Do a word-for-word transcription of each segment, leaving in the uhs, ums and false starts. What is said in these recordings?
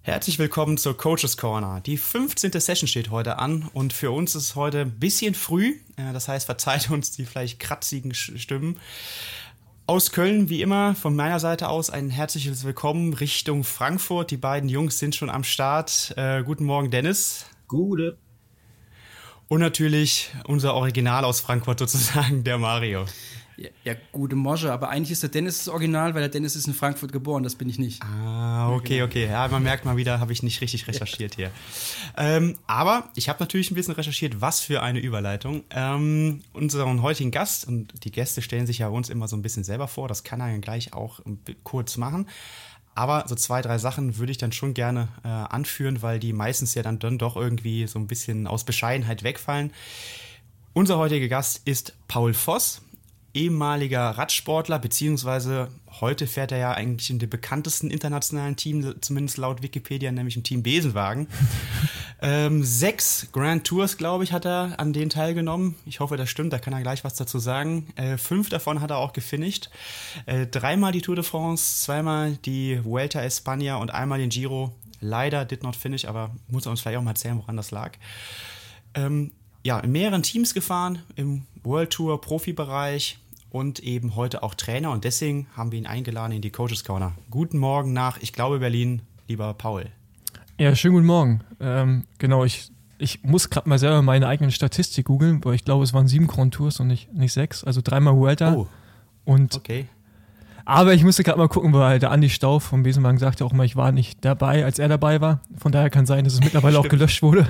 Herzlich willkommen zur Coaches Corner. Die fünfzehnte Session steht heute an und für uns ist es heute ein bisschen früh. Das heißt, verzeiht uns die vielleicht kratzigen Stimmen. Aus Köln, wie immer, von meiner Seite aus ein herzliches Willkommen Richtung Frankfurt. Die beiden Jungs sind schon am Start. Äh, guten Morgen, Dennis. Gute. Und natürlich unser Original aus Frankfurt sozusagen, der Mario. Ja, ja, gute Morgen, aber eigentlich ist der Dennis das Original, weil der Dennis ist in Frankfurt geboren, das bin ich nicht. Ah, okay, okay. Ja, man merkt mal wieder, habe ich nicht richtig recherchiert hier. Ähm, aber ich habe natürlich ein bisschen recherchiert, was für eine Überleitung. Ähm, unseren heutigen Gast, und die Gäste stellen sich ja uns immer so ein bisschen selber vor, das kann er ja gleich auch kurz machen. Aber so zwei, drei Sachen würde ich dann schon gerne äh, anführen, weil die meistens ja dann, dann doch irgendwie so ein bisschen aus Bescheidenheit wegfallen. Unser heutiger Gast ist Paul Voss. Ehemaliger Radsportler, beziehungsweise heute fährt er ja eigentlich in dem bekanntesten internationalen Team, zumindest laut Wikipedia, nämlich im Team Besenwagen. ähm, sechs Grand Tours, glaube ich, hat er an denen teilgenommen. Ich hoffe, das stimmt, da kann er gleich was dazu sagen. Äh, fünf davon hat er auch gefinisht. Äh, dreimal die Tour de France, zweimal die Vuelta a España und einmal den Giro. Leider did not finish, aber muss er uns vielleicht auch mal erzählen, woran das lag. Ähm, ja, in mehreren Teams gefahren, im World Tour Profibereich. Und eben heute auch Trainer und deswegen haben wir ihn eingeladen in die Coaches Corner. Guten Morgen nach, ich glaube, Berlin, lieber Paul. Ja, schönen guten Morgen. Ähm, genau, ich, ich muss gerade mal selber meine eigenen Statistik googeln, weil ich glaube, es waren sieben Grand Tours und nicht, nicht sechs, also dreimal Vuelta. Oh, und, okay. Aber ich musste gerade mal gucken, weil der Andi Stauf vom Besenwagen sagte auch immer, ich war nicht dabei, als er dabei war. Von daher kann sein, dass es mittlerweile auch gelöscht wurde.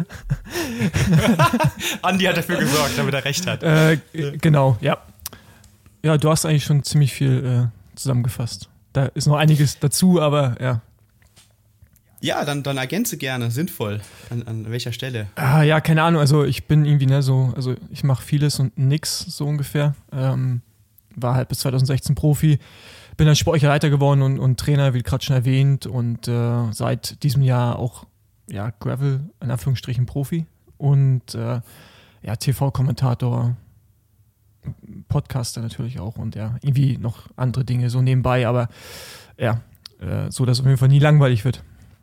Andi hat dafür gesorgt, damit er recht hat. Äh, genau, ja. Ja, du hast eigentlich schon ziemlich viel äh, zusammengefasst. Da ist noch einiges dazu, aber ja. Ja, dann, dann ergänze gerne, sinnvoll. An, an welcher Stelle? Ah, ja, keine Ahnung. Also ich bin irgendwie ne, so, also ich mache vieles und nix so ungefähr. Ähm, war halt bis zwanzig sechzehn Profi, bin dann sportlicher Leiter geworden und, und Trainer, wie gerade schon erwähnt. Und äh, seit diesem Jahr auch ja, Gravel, in Anführungsstrichen Profi. Und äh, ja, T V-Kommentator, Podcaster natürlich auch und ja, irgendwie noch andere Dinge so nebenbei, aber ja, äh, so, dass es auf jeden Fall nie langweilig wird.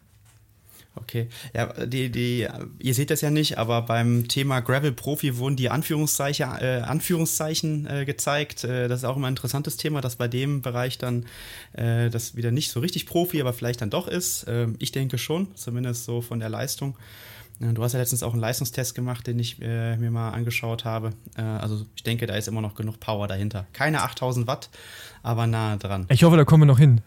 Okay, ja, die, die, ihr seht das ja nicht, aber beim Thema Gravel-Profi wurden die Anführungszeichen, äh, Anführungszeichen äh, gezeigt. Äh, das ist auch immer ein interessantes Thema, dass bei dem Bereich dann äh, das wieder nicht so richtig Profi, aber vielleicht dann doch ist. Äh, ich denke schon, zumindest so von der Leistung. Du hast ja letztens auch einen Leistungstest gemacht, den ich äh, mir mal angeschaut habe. Äh, also ich denke, da ist immer noch genug Power dahinter. Keine achttausend Watt, aber nahe dran. Ich hoffe, da kommen wir noch hin.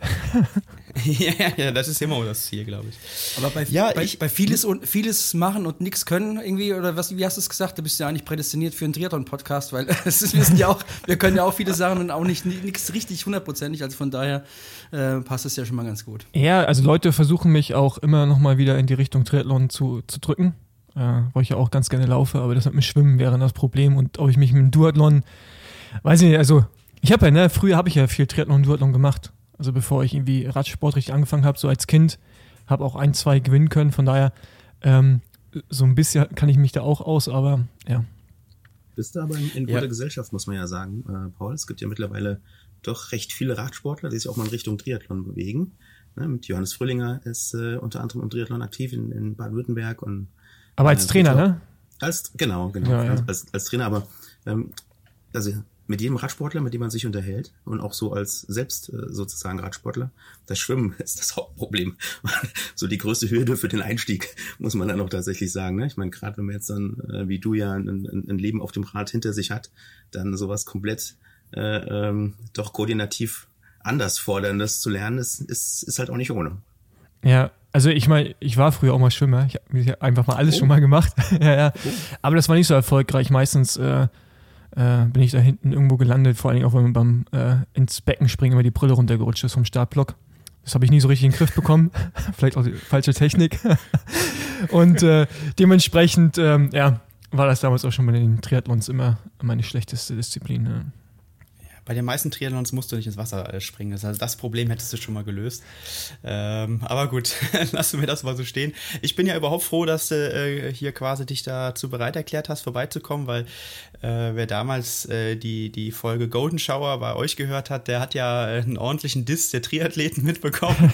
ja, ja, das ist immer das Ziel, glaube ich. Aber bei, ja, bei, ich, bei vieles und vieles machen und nichts können irgendwie, oder was, wie hast du es gesagt? Du bist ja eigentlich prädestiniert für einen Triathlon-Podcast, weil es ist, wir sind ja auch, wir können ja auch viele Sachen und auch nicht nichts richtig hundertprozentig. Also von daher äh, passt es ja schon mal ganz gut. Ja, also Leute versuchen mich auch immer noch mal wieder in die Richtung Triathlon zu, zu drücken, äh, wo ich ja auch ganz gerne laufe, aber das mit dem Schwimmen wäre das Problem und ob ich mich mit dem Duathlon, weiß ich nicht, also ich habe ja, ne, früher habe ich ja viel Triathlon und Duathlon gemacht. Also bevor ich irgendwie Radsport richtig angefangen habe, so als Kind, habe auch ein, zwei gewinnen können. Von daher, ähm, so ein bisschen kann ich mich da auch aus, aber ja. Bist du aber in, in guter ja. Gesellschaft, muss man ja sagen, äh, Paul. Es gibt ja mittlerweile doch recht viele Radsportler, die sich auch mal in Richtung Triathlon bewegen. Ne, mit Johannes Fröhlinger ist äh, unter anderem im Triathlon aktiv in, in Baden-Württemberg. Und, aber als äh, Trainer, auch, ne? Als, genau, genau. Ja, ja. Als, als, als Trainer, aber ähm, also mit jedem Radsportler, mit dem man sich unterhält und auch so als selbst äh, sozusagen Radsportler, das Schwimmen ist das Hauptproblem. So die größte Hürde für den Einstieg, muss man dann auch tatsächlich sagen. Ne? Ich meine, gerade wenn man jetzt dann, äh, wie du ja, ein, ein, ein Leben auf dem Rad hinter sich hat, dann sowas komplett äh, ähm, doch koordinativ anders forderndes zu lernen, ist, ist, ist halt auch nicht ohne. Ja, also ich meine, ich war früher auch mal Schwimmer. Ich habe einfach mal alles oh. schon mal gemacht. ja, ja. Oh. Aber das war nicht so erfolgreich. Meistens äh, Äh, bin ich da hinten irgendwo gelandet, vor allen Dingen auch, wenn man beim äh, ins Becken springen immer die Brille runtergerutscht ist vom Startblock. Das habe ich nie so richtig in den Griff bekommen. Vielleicht auch die falsche Technik. Und äh, dementsprechend, ähm, ja, war das damals auch schon bei den Triathlons immer meine schlechteste Disziplin. Ne? bei den meisten Triathlons musst du nicht ins Wasser äh, springen. Das, also das Problem hättest du schon mal gelöst. Ähm, aber gut, lassen wir das mal so stehen. Ich bin ja überhaupt froh, dass du äh, hier quasi dich dazu bereit erklärt hast, vorbeizukommen, weil äh, wer damals äh, die, die Folge Golden Shower bei euch gehört hat, der hat ja einen ordentlichen Diss der Triathleten mitbekommen.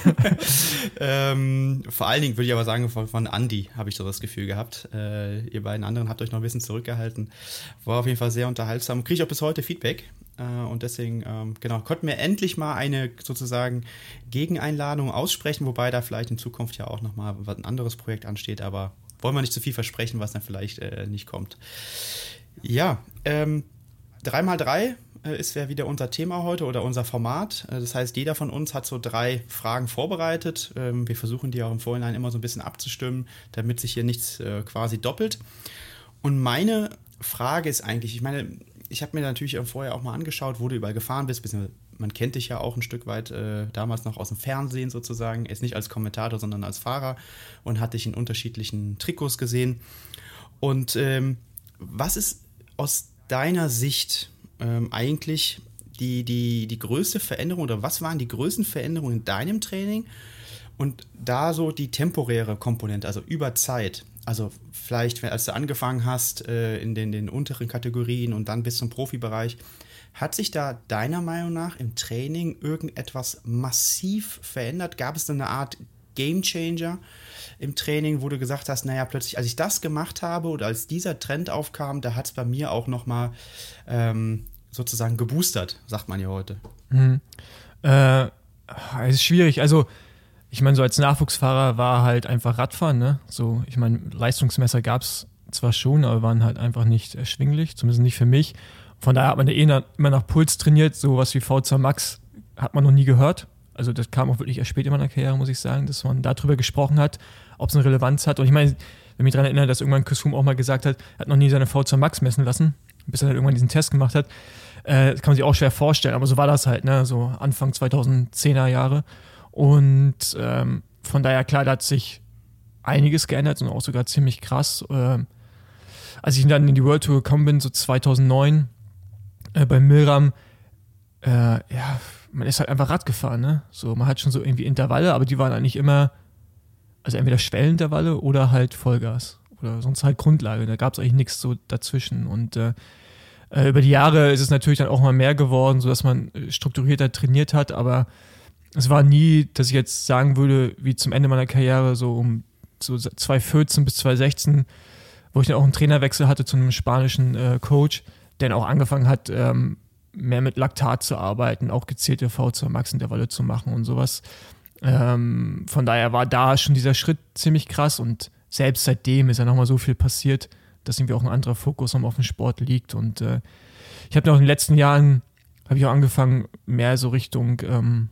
ähm, vor allen Dingen würde ich aber sagen, von, von Andi habe ich so das Gefühl gehabt. Äh, ihr beiden anderen habt euch noch ein bisschen zurückgehalten. War auf jeden Fall sehr unterhaltsam. Kriege ich auch bis heute Feedback. Äh, und deswegen, ähm, genau, konnten wir endlich mal eine sozusagen Gegeneinladung aussprechen, wobei da vielleicht in Zukunft ja auch nochmal ein anderes Projekt ansteht, aber wollen wir nicht zu viel versprechen, was dann vielleicht äh, nicht kommt. Ja, ähm, drei mal drei äh, ist ja wieder unser Thema heute oder unser Format. Äh, das heißt, jeder von uns hat so drei Fragen vorbereitet. Ähm, wir versuchen die auch im Vorhinein immer so ein bisschen abzustimmen, damit sich hier nichts äh, quasi doppelt. Und meine Frage ist eigentlich, ich meine, ich habe mir natürlich vorher auch mal angeschaut, wo du überall gefahren bist, beziehungsweise man kennt dich ja auch ein Stück weit äh, damals noch aus dem Fernsehen sozusagen, jetzt nicht als Kommentator, sondern als Fahrer und hat dich in unterschiedlichen Trikots gesehen. Und ähm, was ist aus deiner Sicht ähm, eigentlich die, die, die größte Veränderung oder was waren die größten Veränderungen in deinem Training und da so die temporäre Komponente, also über Zeit? Also vielleicht, als du angefangen hast äh, in den, den unteren Kategorien und dann bis zum Profibereich, hat sich da deiner Meinung nach im Training irgendetwas massiv verändert? Gab es da eine Art Gamechanger im Training, wo du gesagt hast, naja, plötzlich, als ich das gemacht habe oder als dieser Trend aufkam, da hat es bei mir auch nochmal ähm, sozusagen geboostert, sagt man ja heute. Mhm. Äh, es ist schwierig, also ich meine, so als Nachwuchsfahrer war halt einfach Radfahren, ne? So, ich meine, Leistungsmesser gab es zwar schon, aber waren halt einfach nicht erschwinglich, zumindest nicht für mich. Von daher hat man ja eh nach, immer nach Puls trainiert, sowas wie V zwei Max hat man noch nie gehört. Also das kam auch wirklich erst spät in meiner Karriere, muss ich sagen, dass man darüber gesprochen hat, ob es eine Relevanz hat. Und ich meine, wenn ich mich daran erinnere, dass irgendwann Chris Froome auch mal gesagt hat, er hat noch nie seine V zwei Max messen lassen, bis er dann irgendwann diesen Test gemacht hat. Äh, das kann man sich auch schwer vorstellen, aber so war das halt, ne? So Anfang zweitausendzehner Jahre. Und ähm, von daher, klar, da hat sich einiges geändert und auch sogar ziemlich krass. Ähm, als ich dann in die World Tour gekommen bin, so zweitausendneun, äh, bei Milram, äh, ja, man ist halt einfach Rad gefahren, ne? So, man hat schon so irgendwie Intervalle, aber die waren eigentlich immer, also entweder Schwellintervalle oder halt Vollgas oder sonst halt Grundlage. Da gab es eigentlich nichts so dazwischen. Und äh, über die Jahre ist es natürlich dann auch mal mehr geworden, sodass man strukturierter trainiert hat, aber es war nie, dass ich jetzt sagen würde, wie zum Ende meiner Karriere, so um so zweitausendvierzehn bis zweitausendsechzehn, wo ich dann auch einen Trainerwechsel hatte zu einem spanischen äh, Coach, der dann auch angefangen hat, ähm, mehr mit Laktat zu arbeiten, auch gezielte V zwei Max-Intervalle zu machen und sowas. Ähm, von daher war da schon dieser Schritt ziemlich krass und selbst seitdem ist ja nochmal so viel passiert, dass irgendwie auch ein anderer Fokus auf dem Sport liegt. Und äh, ich habe auch in den letzten Jahren, habe ich auch angefangen, mehr so Richtung ähm,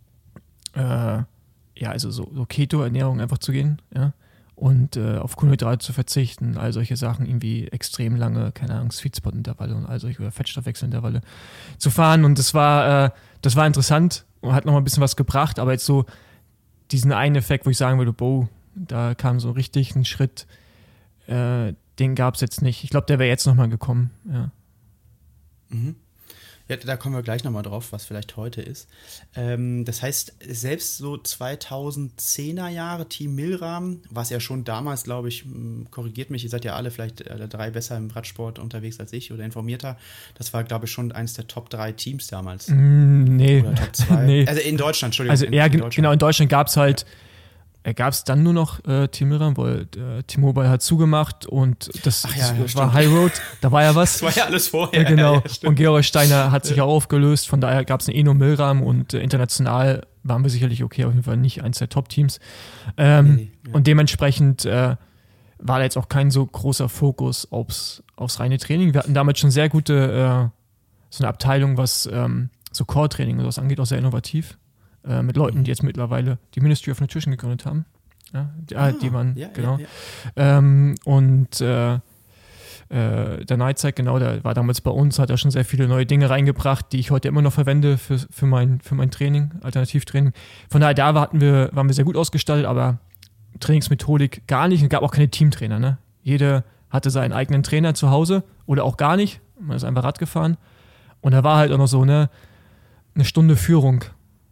Äh, ja, also so, so Keto-Ernährung einfach zu gehen, ja, und äh, auf Kohlenhydrate zu verzichten, all solche Sachen, irgendwie extrem lange, keine Ahnung, Sweet-Spot-Intervalle und all solche oder Fettstoffwechselintervalle zu fahren und das war, äh, das war interessant und hat nochmal ein bisschen was gebracht, aber jetzt so diesen einen Effekt, wo ich sagen würde, boah, da kam so richtig ein Schritt, äh, den gab es jetzt nicht. Ich glaube, der wäre jetzt nochmal gekommen, ja. Mhm. Ja, da kommen wir gleich nochmal drauf, was vielleicht heute ist. Ähm, das heißt, selbst so zweitausendzehner Jahre Team Milram, was ja schon damals, glaube ich, korrigiert mich, ihr seid ja alle vielleicht alle drei besser im Radsport unterwegs als ich oder informierter, das war, glaube ich, schon eines der Top drei Teams damals. Mm, nee. Oder Top zwei. Nee. Also in Deutschland, Entschuldigung. Also in, ja, in ge- Deutschland. genau, in Deutschland gab es halt gab es dann nur noch äh, Team Milram, weil äh, T-Mobile hat zugemacht und das, Ach ja, das ja, war stimmt. High Road, da war ja was. Das war ja alles vorher. Ja, genau. Ja, stimmt. Und Georg Steiner hat sich auch aufgelöst, von daher gab es eine Eno Milram und äh, international waren wir sicherlich okay, auf jeden Fall nicht eins der Top-Teams. Ähm, Nee, nee, ja. Und dementsprechend äh, war da jetzt auch kein so großer Fokus aufs, aufs reine Training. Wir hatten damals schon sehr gute, äh, so eine Abteilung, was ähm, so Core-Training und sowas angeht, auch sehr innovativ. Äh, mit Leuten, die jetzt mittlerweile die Ministry of Nutrition gegründet haben. Ja, die, ah, die man, ja, genau. ja, ja. Ähm, und äh, äh, der Nightside, genau, der war damals bei uns, hat er schon sehr viele neue Dinge reingebracht, die ich heute immer noch verwende für, für, mein, für mein Training, Alternativtraining. Von daher, da hatten wir, waren wir sehr gut ausgestattet, aber Trainingsmethodik gar nicht. Es gab auch keine Teamtrainer. Ne? Jeder hatte seinen eigenen Trainer zu Hause oder auch gar nicht. Man ist einfach Rad gefahren. Und da war halt auch noch so eine, eine Stunde Führung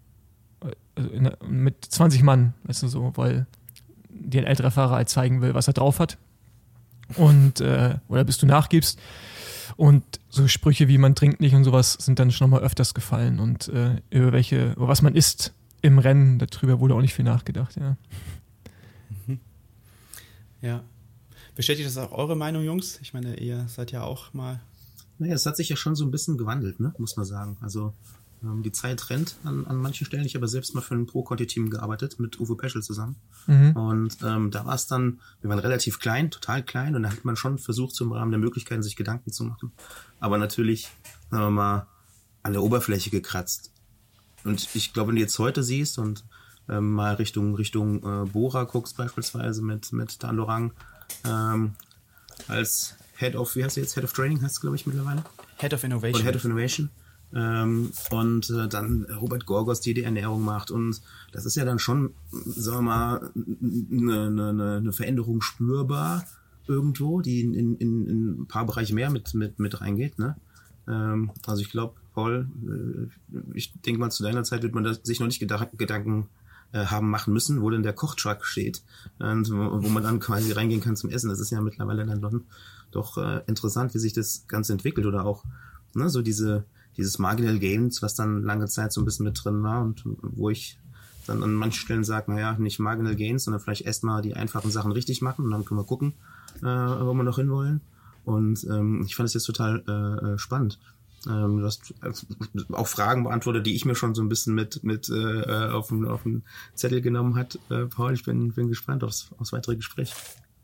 mit zwanzig Mann, weißt du so, weil dir ein älterer Fahrer halt zeigen will, was er drauf hat. Und, äh, oder bis du nachgibst. Und so Sprüche wie man trinkt nicht und sowas sind dann schon mal öfters gefallen. Und äh, über welche, über was man isst im Rennen, darüber wurde auch nicht viel nachgedacht, ja. Mhm. Ja. Bestätigt das auch eure Meinung, Jungs? Ich meine, ihr seid ja auch mal... Naja, es hat sich ja schon so ein bisschen gewandelt, ne, muss man sagen. Also ähm, die Zeit rennt an, an manchen Stellen. Ich habe selbst mal für ein Pro-Conti-Team gearbeitet, mit Uwe Peschel zusammen. Mhm. Und ähm, da war es dann, wir waren relativ klein, total klein. Und da hat man schon versucht, so im Rahmen der Möglichkeiten sich Gedanken zu machen. Aber natürlich, sagen wir mal, an der Oberfläche gekratzt. Und ich glaube, wenn du jetzt heute siehst und ähm, mal Richtung Richtung äh, Bora guckst beispielsweise mit, mit Dan Lorang, ähm, als Head of, wie heißt du jetzt? Head of Training heißt es, glaube ich, mittlerweile. Head of Innovation. Oder Head of Innovation. Ähm, und äh, dann Robert Gorgos, die die Ernährung macht. Und das ist ja dann schon, sagen wir mal, eine, eine, eine Veränderung spürbar irgendwo, die in, in, in ein paar Bereiche mehr mit, mit, mit reingeht. Ne? Ähm, also ich glaube, Paul, äh, ich denke mal, zu deiner Zeit wird man das, sich noch nicht gedacht, Gedanken äh, haben machen müssen, wo denn der Kochtruck steht und wo, wo man dann quasi reingehen kann zum Essen. Das ist ja mittlerweile dann doch, doch äh, interessant, wie sich das Ganze entwickelt oder auch ne, so diese dieses Marginal Gains, was dann lange Zeit so ein bisschen mit drin war und wo ich dann an manchen Stellen sage, naja, nicht Marginal Gains, sondern vielleicht erstmal die einfachen Sachen richtig machen und dann können wir gucken, äh, wo wir noch hinwollen. Und ähm, ich fand es jetzt total äh, spannend. Ähm, du hast auch Fragen beantwortet, die ich mir schon so ein bisschen mit mit äh, auf den auf den Zettel genommen hat. Äh, Paul, ich bin bin gespannt aufs, aufs weitere Gespräch.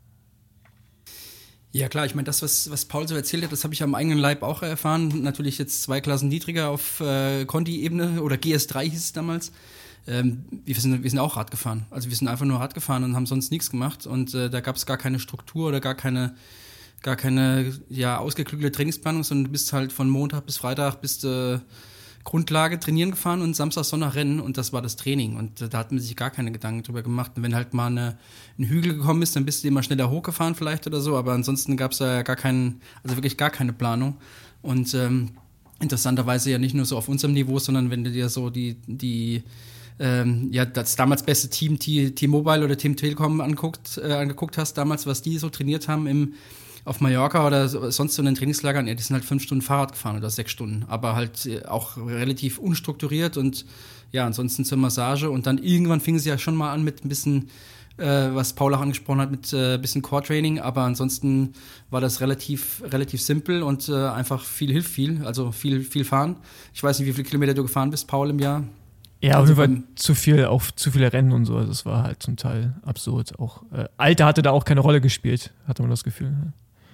Ja klar, ich meine, das, was, was Paul so erzählt hat, das habe ich am eigenen Leib auch erfahren. Natürlich jetzt zwei Klassen niedriger auf äh, Conti-Ebene oder G S drei hieß es damals. Ähm, wir, sind, wir sind auch Rad gefahren. Also wir sind einfach nur Rad gefahren und haben sonst nichts gemacht. Und äh, da gab es gar keine Struktur oder gar keine, gar keine ja, ausgeklügelte Trainingsplanung, sondern du bist halt von Montag bis Freitag bist äh, Grundlage trainieren gefahren und Samstag, Sonntag rennen und das war das Training. Und äh, da hat man sich gar keine Gedanken drüber gemacht. Und wenn halt mal eine, ein Hügel gekommen ist, dann bist du immer schneller hochgefahren vielleicht oder so. Aber ansonsten gab es da ja gar keinen, also wirklich gar keine Planung. Und ähm, interessanterweise ja nicht nur so auf unserem Niveau, sondern wenn du dir so die, die ähm, ja, das damals beste Team, T-Mobile oder Team Telekom anguckt, äh, angeguckt hast, damals, was die so trainiert haben im auf Mallorca oder sonst so in den Trainingslagern, ja, die sind halt fünf Stunden Fahrrad gefahren oder sechs Stunden, aber halt auch relativ unstrukturiert und ja, ansonsten zur Massage und dann irgendwann fingen sie ja schon mal an mit ein bisschen, äh, was Paul auch angesprochen hat, mit ein äh, bisschen Core-Training, aber ansonsten war das relativ relativ simpel und äh, einfach viel hilft viel, also viel viel fahren. Ich weiß nicht, wie viele Kilometer du gefahren bist, Paul, im Jahr. Ja, auf jeden Fall zu viel, auch zu viele Rennen und so, also es war halt zum Teil absurd. Auch äh, Alter hatte da auch keine Rolle gespielt, hatte man das Gefühl. Ja.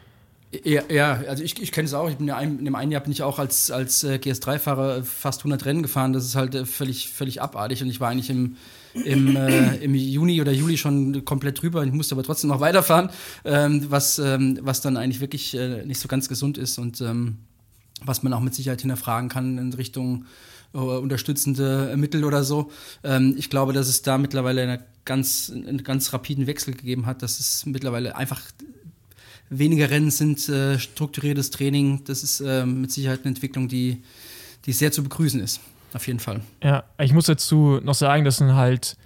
Ja, ja, also ich, ich kenne es auch. Ich bin ja ein, in dem einen Jahr bin ich auch als, als äh, G S drei Fahrer fast hundert Rennen gefahren. Das ist halt äh, völlig, völlig abartig. Und ich war eigentlich im, im, äh, im Juni oder Juli schon komplett drüber. Ich musste aber trotzdem noch weiterfahren, ähm, was, ähm, was dann eigentlich wirklich äh, nicht so ganz gesund ist und ähm, was man auch mit Sicherheit hinterfragen kann in Richtung äh, unterstützende Mittel oder so. Ähm, ich glaube, dass es da mittlerweile eine ganz, einen ganz rapiden Wechsel gegeben hat, dass es mittlerweile einfach weniger Rennen sind, äh, strukturiertes Training. Das ist äh, mit Sicherheit eine Entwicklung, die, die sehr zu begrüßen ist. Auf jeden Fall. Ja, ich muss dazu noch sagen, dass dann halt,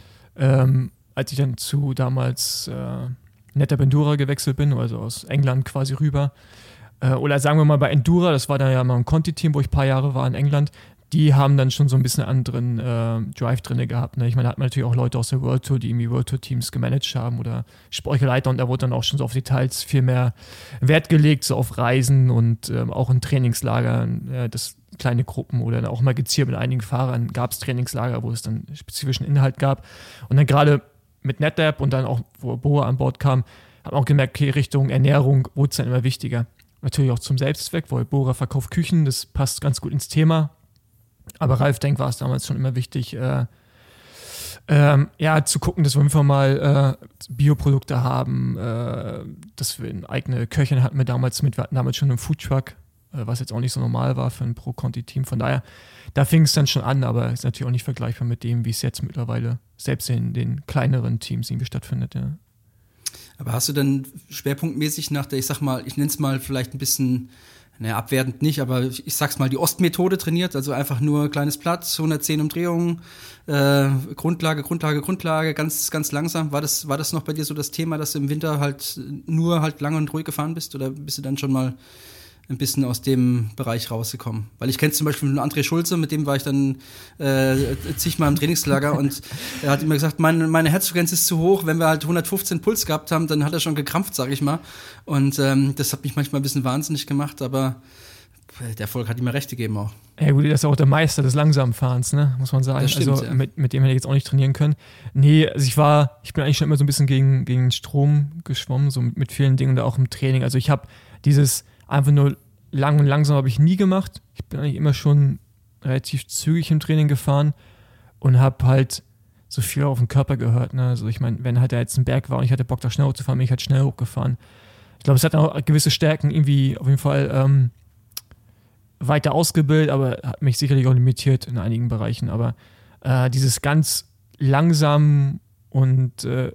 ähm, als ich dann zu damals äh, Netta Bendura gewechselt bin, also aus England quasi rüber, äh, oder sagen wir mal bei Endura, das war dann ja mal ein Conti-Team, wo ich ein paar Jahre war in England, die haben dann schon so ein bisschen anderen äh, Drive drin gehabt. Ne? Ich meine, da hat man natürlich auch Leute aus der World Tour, die irgendwie World Tour Teams gemanagt haben oder sportliche Leiter und da wurde dann auch schon so auf Details viel mehr Wert gelegt, so auf Reisen und ähm, auch in Trainingslagern, äh, das kleine Gruppen oder dann auch mal gezielt mit einigen Fahrern gab es Trainingslager, wo es dann spezifischen Inhalt gab. Und dann gerade mit NetApp und dann auch, wo Boa an Bord kam, hat man auch gemerkt, okay, Richtung Ernährung wurde es dann immer wichtiger. Natürlich auch zum Selbstzweck, weil Bora verkauft Küchen, das passt ganz gut ins Thema. Aber Ralf Denk war es damals schon immer wichtig, äh, ähm, ja, zu gucken, dass wir einfach mal äh, Bioprodukte haben, äh, dass wir eine eigene Köchin hatten wir damals mit, wir hatten damals schon einen Foodtruck, äh, was jetzt auch nicht so normal war für ein Pro-Conti-Team. Von daher, da fing es dann schon an, aber ist natürlich auch nicht vergleichbar mit dem, wie es jetzt mittlerweile selbst in den kleineren Teams irgendwie stattfindet, ja. Aber hast du dann schwerpunktmäßig nach der, ich sag mal, ich nenne es mal vielleicht ein bisschen ne, abwertend nicht, aber ich, ich sag's mal, die Ostmethode trainiert, also einfach nur kleines Blatt, hundertzehn Umdrehungen, äh, Grundlage, Grundlage, Grundlage, ganz, ganz langsam. War das, war das noch bei dir so das Thema, dass du im Winter halt nur halt lang und ruhig gefahren bist, oder bist du dann schon mal ein bisschen aus dem Bereich rausgekommen? Weil ich kenne zum Beispiel André Schulze, mit dem war ich dann äh, zigmal im Trainingslager und er hat immer gesagt, meine, meine Herzfrequenz ist zu hoch. Wenn wir halt hundertfünfzehn Puls gehabt haben, dann hat er schon gekrampft, sag ich mal. Und ähm, das hat mich manchmal ein bisschen wahnsinnig gemacht, aber der Erfolg hat ihm recht gegeben auch. Ja gut, der ist auch der Meister des langsamen Fahrens, ne, muss man sagen. Das stimmt, also ja. mit, mit dem hätte ich jetzt auch nicht trainieren können. Nee, also ich war, ich bin eigentlich schon immer so ein bisschen gegen, gegen den Strom geschwommen, so mit, mit vielen Dingen und auch im Training. Also ich habe dieses einfach nur lang und langsam habe ich nie gemacht. Ich bin eigentlich immer schon relativ zügig im Training gefahren und habe halt so viel auf den Körper gehört. Ne? Also ich meine, wenn halt da jetzt ein Berg war und ich hatte Bock, da schnell hochzufahren, bin ich halt schnell hochgefahren. Ich glaube, es hat auch gewisse Stärken irgendwie auf jeden Fall ähm, weiter ausgebildet, aber hat mich sicherlich auch limitiert in einigen Bereichen. Aber äh, dieses ganz langsam und, äh,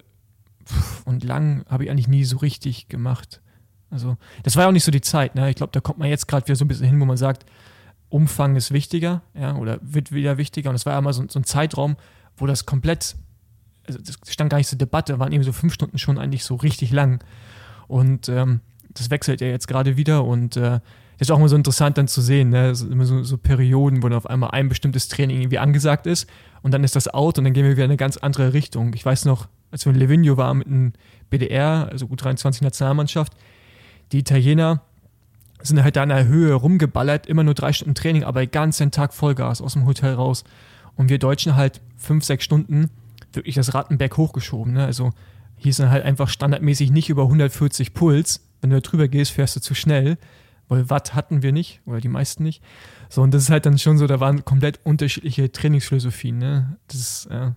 und lang habe ich eigentlich nie so richtig gemacht. Also das war ja auch nicht so die Zeit. Ne? Ich glaube, da kommt man jetzt gerade wieder so ein bisschen hin, wo man sagt, Umfang ist wichtiger, ja, oder wird wieder wichtiger. Und es war ja mal so, so ein Zeitraum, wo das komplett, also das stand gar nicht zur Debatte, waren eben so fünf Stunden schon eigentlich so richtig lang. Und ähm, das wechselt ja jetzt gerade wieder und äh, das ist auch immer so interessant dann zu sehen, ne? So, immer so, so Perioden, wo dann auf einmal ein bestimmtes Training irgendwie angesagt ist und dann ist das out und dann gehen wir wieder in eine ganz andere Richtung. Ich weiß noch, als wir in Livigno waren mit einem B D R, also U dreiundzwanzig Nationalmannschaft, die Italiener sind halt da in der Höhe rumgeballert, immer nur drei Stunden Training, aber den ganzen Tag Vollgas aus dem Hotel raus. Und wir Deutschen halt fünf, sechs Stunden wirklich das Rattenberg hochgeschoben. Ne? Also hier ist dann halt einfach standardmäßig nicht über hundertvierzig Puls. Wenn du da drüber gehst, fährst du zu schnell, weil Watt hatten wir nicht, oder die meisten nicht. So, und das ist halt dann schon so, da waren komplett unterschiedliche Trainingsphilosophien. Ne? Das ist, ja.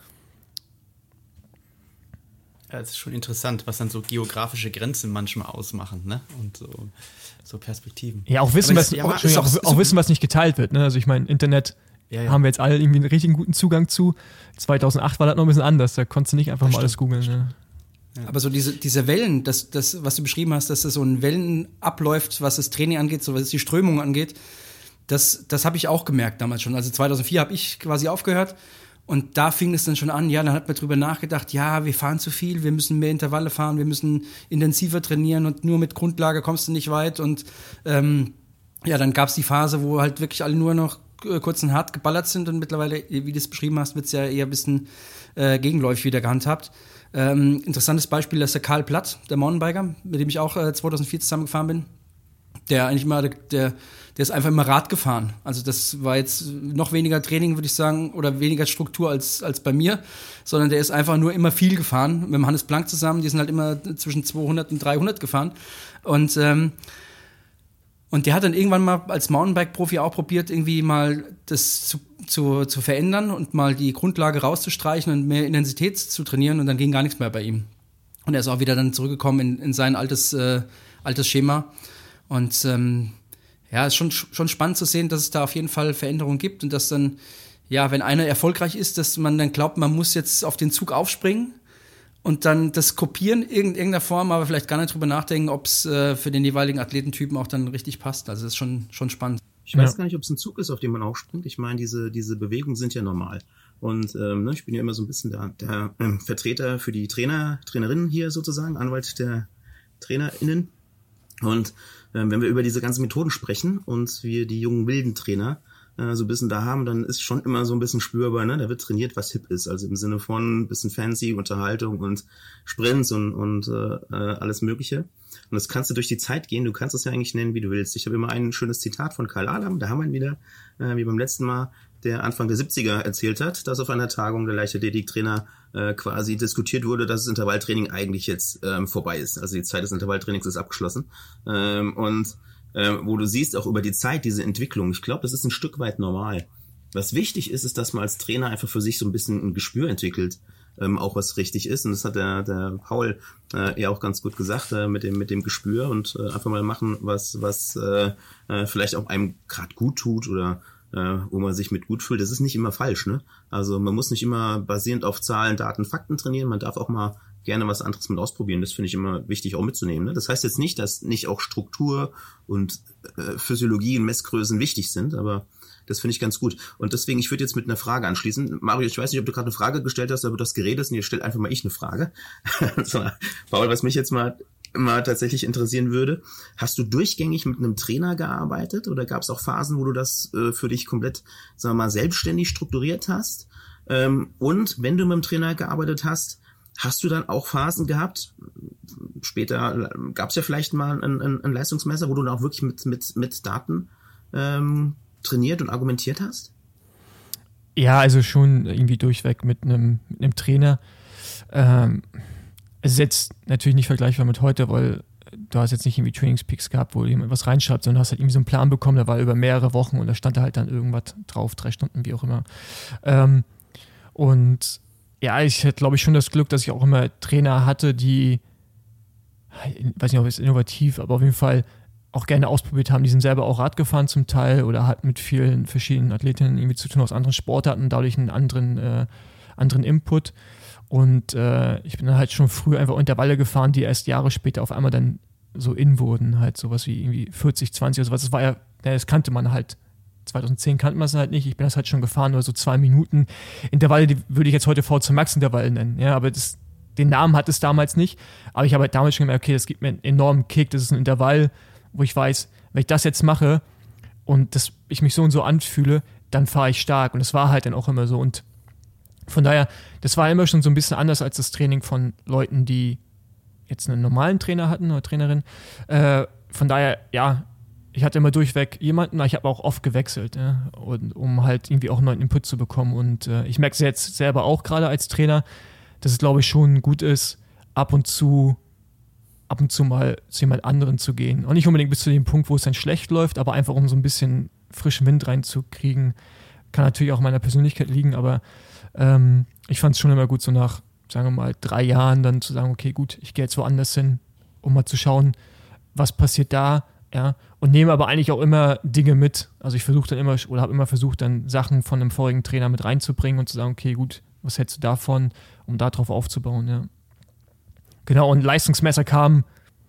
Ja, es ist schon interessant, was dann so geografische Grenzen manchmal ausmachen, ne? Und so, so Perspektiven. Ja, auch Wissen, was, das, ja, auch, ist auch, auch, auch Wissen, was nicht geteilt wird. Ne? Also ich meine, Internet ja, ja. haben wir jetzt alle irgendwie einen richtig guten Zugang zu. zweitausendacht war das noch ein bisschen anders, da konntest du nicht einfach Das mal alles stimmt, googeln. Ne? Ja. Aber so diese, diese Wellen, das, das, was du beschrieben hast, dass das so ein Wellen abläuft, was das Training angeht, so was die Strömung angeht, das, das habe ich auch gemerkt damals schon. Also zweitausendvier habe ich quasi aufgehört und da fing es dann schon an, ja, dann hat man drüber nachgedacht, ja, wir fahren zu viel, wir müssen mehr Intervalle fahren, wir müssen intensiver trainieren und nur mit Grundlage kommst du nicht weit und ähm, ja, dann gab es die Phase, wo halt wirklich alle nur noch kurz und hart geballert sind und mittlerweile, wie du es beschrieben hast, wird es ja eher ein bisschen äh, gegenläufig wieder gehandhabt. Ähm, interessantes Beispiel ist der Karl Platt, der Mountainbiker, mit dem ich auch äh, zweitausendvier zusammengefahren bin. Der eigentlich immer, der, der ist einfach immer Rad gefahren. Also das war jetzt noch weniger Training, würde ich sagen, oder weniger Struktur als, als bei mir, sondern der ist einfach nur immer viel gefahren. Mit dem Hannes Planck zusammen, die sind halt immer zwischen zweihundert und dreihundert gefahren. Und ähm, Und der hat dann irgendwann mal als Mountainbike-Profi auch probiert, irgendwie mal das zu, zu, zu verändern und mal die Grundlage rauszustreichen und mehr Intensität zu trainieren und dann ging gar nichts mehr bei ihm. Und er ist auch wieder dann zurückgekommen in, in sein altes, äh, altes Schema. Und ähm, ja, ist schon, schon spannend zu sehen, dass es da auf jeden Fall Veränderungen gibt und dass dann, ja, wenn einer erfolgreich ist, dass man dann glaubt, man muss jetzt auf den Zug aufspringen und dann das kopieren in irgendeiner Form, aber vielleicht gar nicht drüber nachdenken, ob es äh, für den jeweiligen Athletentypen auch dann richtig passt. Also das ist schon, schon spannend. Ich weiß Ja. gar nicht, ob es ein Zug ist, auf den man aufspringt. Ich meine, diese, diese Bewegungen sind ja normal. Und ähm, ne, ich bin ja immer so ein bisschen der, der ähm, Vertreter für die Trainer, Trainerinnen hier sozusagen, Anwalt der TrainerInnen. Und ähm, wenn wir über diese ganzen Methoden sprechen und wir die jungen wilden Trainer äh, so ein bisschen da haben, dann ist schon immer so ein bisschen spürbar, ne? Da wird trainiert, was hip ist. Also im Sinne von ein bisschen fancy, Unterhaltung und Sprints und, und äh, alles Mögliche. Und das kannst du durch die Zeit gehen. Du kannst es ja eigentlich nennen, wie du willst. Ich habe immer ein schönes Zitat von Karl Adam, da haben wir ihn wieder, äh, wie beim letzten Mal, der Anfang der siebziger erzählt hat, dass auf einer Tagung der Leichtathletiktrainer äh, quasi diskutiert wurde, dass das Intervalltraining eigentlich jetzt ähm, vorbei ist. Also die Zeit des Intervalltrainings ist abgeschlossen. Ähm, und äh, wo du siehst, auch über die Zeit, diese Entwicklung, ich glaube, das ist ein Stück weit normal. Was wichtig ist, ist, dass man als Trainer einfach für sich so ein bisschen ein Gespür entwickelt, ähm, auch was richtig ist. Und das hat der, der Paul äh, ja auch ganz gut gesagt, äh, mit dem mit dem Gespür und äh, einfach mal machen, was was äh, äh, vielleicht auch einem gerade gut tut oder äh, wo man sich mit gut fühlt. Das ist nicht immer falsch, ne? Also man muss nicht immer basierend auf Zahlen, Daten, Fakten trainieren. Man darf auch mal gerne was anderes mit ausprobieren. Das finde ich immer wichtig auch mitzunehmen. Ne? Das heißt jetzt nicht, dass nicht auch Struktur und äh, Physiologie und Messgrößen wichtig sind, aber das finde ich ganz gut. Und deswegen, ich würde jetzt mit einer Frage anschließen. Mario, ich weiß nicht, ob du gerade eine Frage gestellt hast, aber du hast geredet und jetzt stellt einfach mal ich eine Frage. So, Paul, was mich jetzt mal mal tatsächlich interessieren würde, hast du durchgängig mit einem Trainer gearbeitet oder gab es auch Phasen, wo du das äh, für dich komplett, sagen wir mal, selbstständig strukturiert hast? Ähm, und wenn du mit einem Trainer gearbeitet hast, hast du dann auch Phasen gehabt, später gab es ja vielleicht mal ein, ein, ein Leistungsmesser, wo du dann auch wirklich mit, mit, mit Daten ähm, trainiert und argumentiert hast? Ja, also schon irgendwie durchweg mit einem, mit einem Trainer. Ähm, es ist jetzt natürlich nicht vergleichbar mit heute, weil du hast jetzt nicht irgendwie Trainingspeaks gehabt, wo jemand was reinschreibt, sondern hast halt irgendwie so einen Plan bekommen, der war über mehrere Wochen und da stand da halt dann irgendwas drauf, drei Stunden, wie auch immer. Ähm, und ja, ich hatte, glaube ich, schon das Glück, dass ich auch immer Trainer hatte, die, ich weiß nicht, ob es innovativ, aber auf jeden Fall auch gerne ausprobiert haben. Die sind selber auch Rad gefahren zum Teil oder hatten mit vielen verschiedenen Athletinnen irgendwie zu tun aus anderen Sportarten, dadurch einen anderen, äh, anderen Input. Und äh, ich bin dann halt schon früh einfach Intervalle gefahren, die erst Jahre später auf einmal dann so in wurden, halt sowas wie irgendwie vierzig, zwanzig oder sowas. Das war ja, das kannte man halt. zweitausendzehn kannte man es halt nicht. Ich bin das halt schon gefahren, nur so zwei Minuten Intervalle, die würde ich jetzt heute V Z Max-Intervalle nennen. Ja, aber das, den Namen hat es damals nicht. Aber ich habe halt damals schon gemerkt, okay, das gibt mir einen enormen Kick. Das ist ein Intervall, wo ich weiß, wenn ich das jetzt mache und das, ich mich so und so anfühle, dann fahre ich stark. Und das war halt dann auch immer so. Und von daher, das war immer schon so ein bisschen anders als das Training von Leuten, die jetzt einen normalen Trainer hatten oder Trainerin. Äh, von daher, ja, ich hatte immer durchweg jemanden, ich habe auch oft gewechselt, ja, und, um halt irgendwie auch neuen Input zu bekommen. Und äh, ich merke es jetzt selber auch gerade als Trainer, dass es, glaube ich, schon gut ist, ab und zu ab und zu mal zu jemand anderen zu gehen. Und nicht unbedingt bis zu dem Punkt, wo es dann schlecht läuft, aber einfach um so ein bisschen frischen Wind reinzukriegen. Kann natürlich auch meiner Persönlichkeit liegen, aber ähm, ich fand es schon immer gut, so nach, sagen wir mal, drei Jahren dann zu sagen, okay, gut, ich gehe jetzt woanders hin, um mal zu schauen, was passiert da, ja, und nehme aber eigentlich auch immer Dinge mit. Also ich versuche dann immer, oder habe immer versucht, dann Sachen von einem vorigen Trainer mit reinzubringen und zu sagen, okay, gut, was hältst du davon, um darauf aufzubauen, ja. Genau, und Leistungsmesser kam,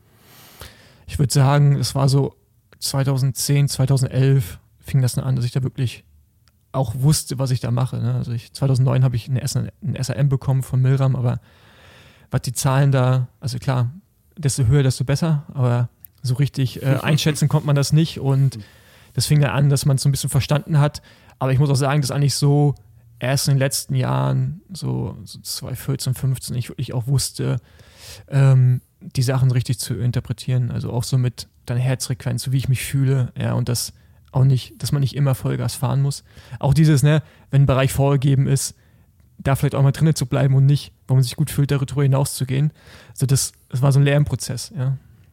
ich würde sagen, es war so zweitausendzehn, zweitausendelf fing das dann an, dass ich da wirklich auch wusste, was ich da mache. Ne? Also ich, zweitausendneun habe ich eine S A M bekommen von Milram, aber was die Zahlen da, also klar, desto höher, desto besser, aber so richtig äh, einschätzen konnte man das nicht und das fing dann an, dass man es so ein bisschen verstanden hat, aber ich muss auch sagen, dass eigentlich so erst in den letzten Jahren, so, so zweitausendvierzehn, fünfzehn, ich wirklich auch wusste, ähm, die Sachen richtig zu interpretieren, also auch so mit deiner Herzfrequenz, so wie ich mich fühle, ja, und das auch nicht, dass man nicht immer Vollgas fahren muss. Auch dieses, ne, wenn ein Bereich vorgegeben ist, da vielleicht auch mal drinnen zu bleiben und nicht, wo man sich gut fühlt, darüber hinaus zu gehen. Also das, das war so ein Lernprozess, ja.